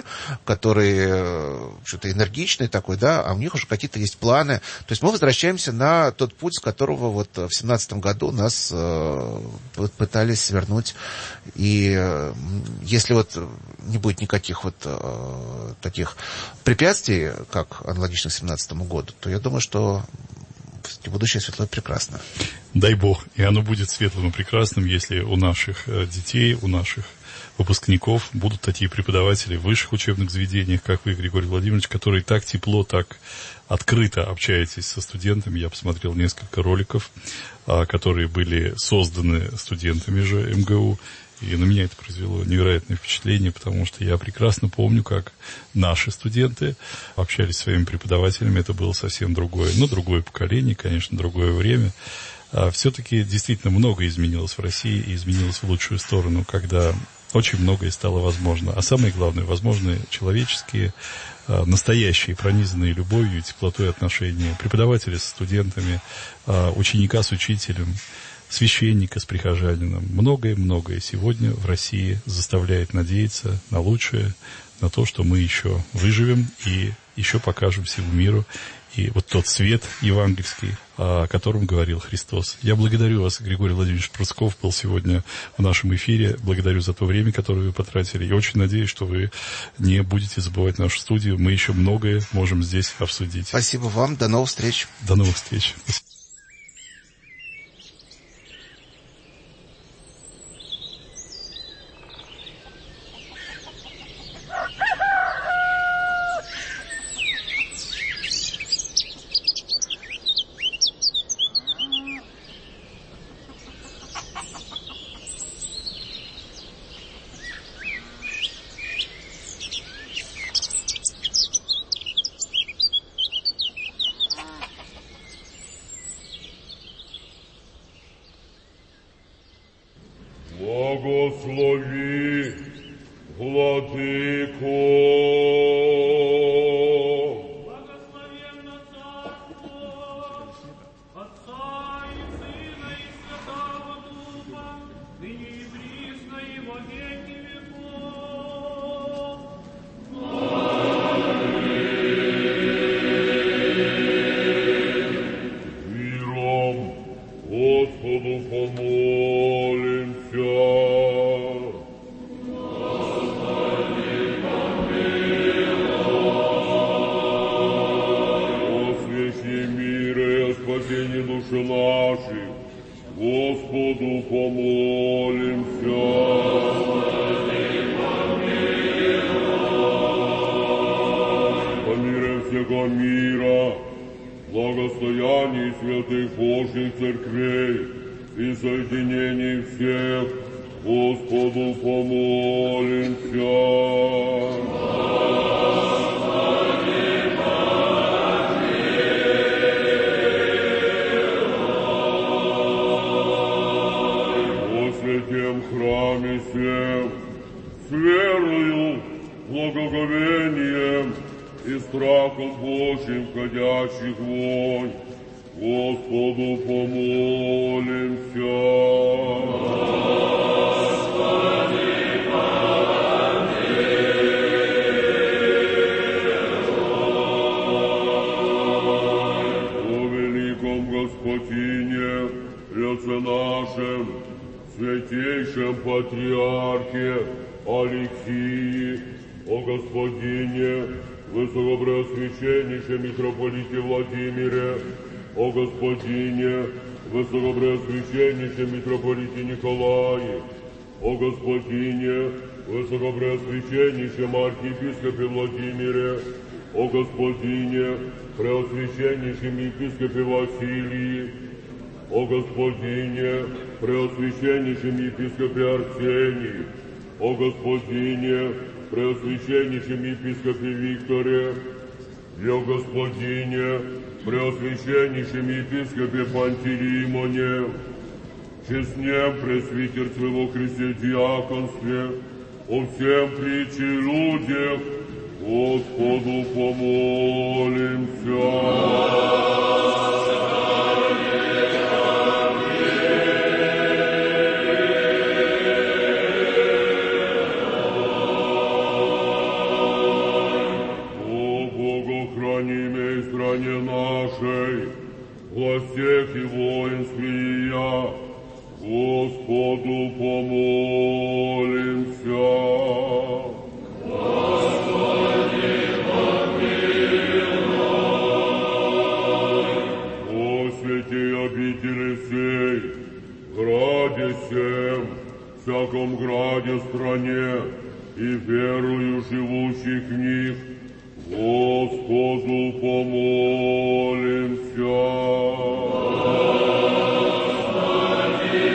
S3: который что-то энергичный такой, да, а у них уже какие-то есть планы. То есть мы возвращаемся на тот путь, с которого вот в семнадцатом году нас э, пытались свернуть. И э, если вот не будет никаких вот э, таких препятствий, как аналогично семнадцатому году, то я думаю, что будущее светлое и прекрасно.
S2: Дай бог. И оно будет светлым и прекрасным, если у наших детей, у наших выпускников будут такие преподаватели в высших учебных заведениях, как вы, Григорий Владимирович, которые так тепло, так открыто общаетесь со студентами. Я посмотрел несколько роликов, которые были созданы студентами же эм гэ у. И на меня это произвело невероятное впечатление, потому что я прекрасно помню, как наши студенты общались с своими преподавателями. Это было совсем другое, ну, другое поколение, конечно, другое время. А все-таки действительно многое изменилось в России и изменилось в лучшую сторону, когда очень многое стало возможно. А самое главное, возможны человеческие, настоящие, пронизанные любовью, теплотой отношения преподавателя со студентами, ученика с учителем, священника с прихожанином. Многое-многое сегодня в России заставляет надеяться на лучшее, на то, что мы еще выживем и еще покажем всему миру. И вот тот свет евангельский, о котором говорил Христос. Я благодарю вас, Григорий Владимирович Пруцков, был сегодня в нашем эфире. Благодарю за то время, которое вы потратили. И очень надеюсь, что вы не будете забывать нашу студию. Мы еще многое можем здесь обсудить.
S3: Спасибо вам. До новых встреч.
S2: До новых встреч.
S4: Благослови, Владыко.
S5: Благословенно Царство Отца и Сына и Святого Духа, ныне и присно и во веки веков.
S4: Миром Господу помолимся. Спасение души нашей, Господу помолимся. По миру всего мира, благостоянии святых Божьих церквей и соединений всех, Господу помолимся. В храме всем, с верою, благоговением и страхом Божьим входящих вонь, Господу помолимся. Господи, помилуй. О великом Господине, Отце нашем, Святейшем Патриархе Алексии, о Господине, Высокопреосвященнейшем Митрополите Владимире, о Господине, Высокопреосвященнейшем Митрополите Николае, о Господине, Высокопреосвященнейшем Архиепископе Владимире, о Господине, Преосвященнейшем Епископе Василии, о Господине, Преосвященнейшем Епископе Арсении, о Господине, Преосвященнейшем Епископе Викторе, и о Господине, Преосвященнейшем Епископе Пантелеймоне, честнем пресвитерстве во Христе диаконстве, о всем притче людях, Господу помолимся. Стране нашей, властях и воинствия, Господу помолимся. Господи, помилуй. О святей обители сей, граде сем, всяком граде стране и верою живущих в них, Господу помолимся. Господи,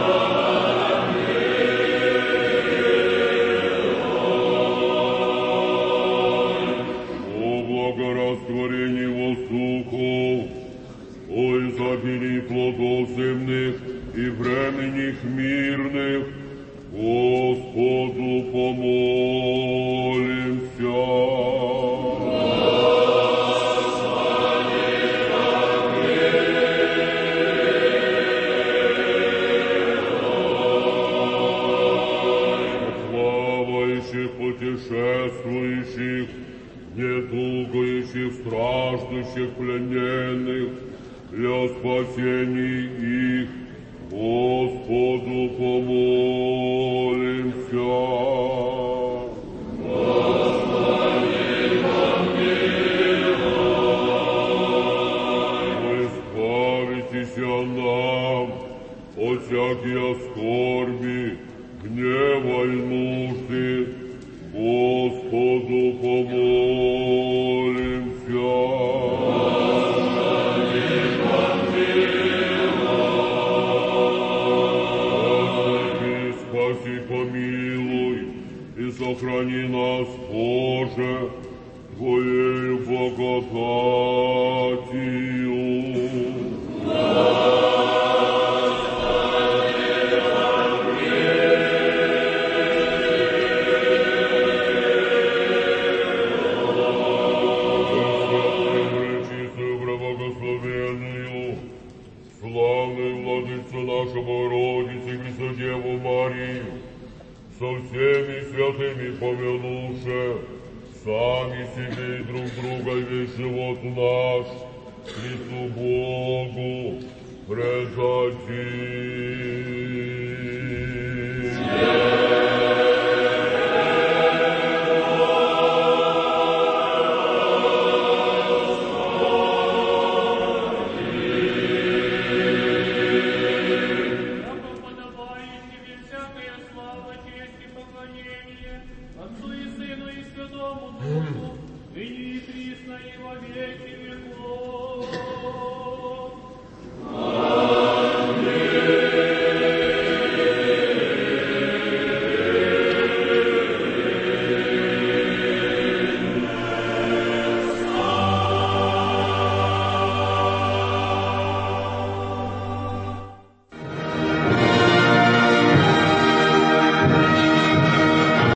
S4: помилуй. О благорастворении воздухов, о изобилии плодов земных и временних мирных, Господу помолимся. Путешествующих, недугающих, страждущих, плененных, для спасения их, Господу помолимся. Господи, помилуй. Избавитесь нам от всякой скорби, гнева и нужды, Господу помолимся. Господи, помилуй. Господи, спаси, помилуй и сохрани нас, Боже, Твоею благодатью. Господи, помилуй. славную владычицу нашу Богородицу Христу Деву Марию, со всеми святыми помянувши, сами себе и друг друга и весь живот наш, Христу Богу предадим.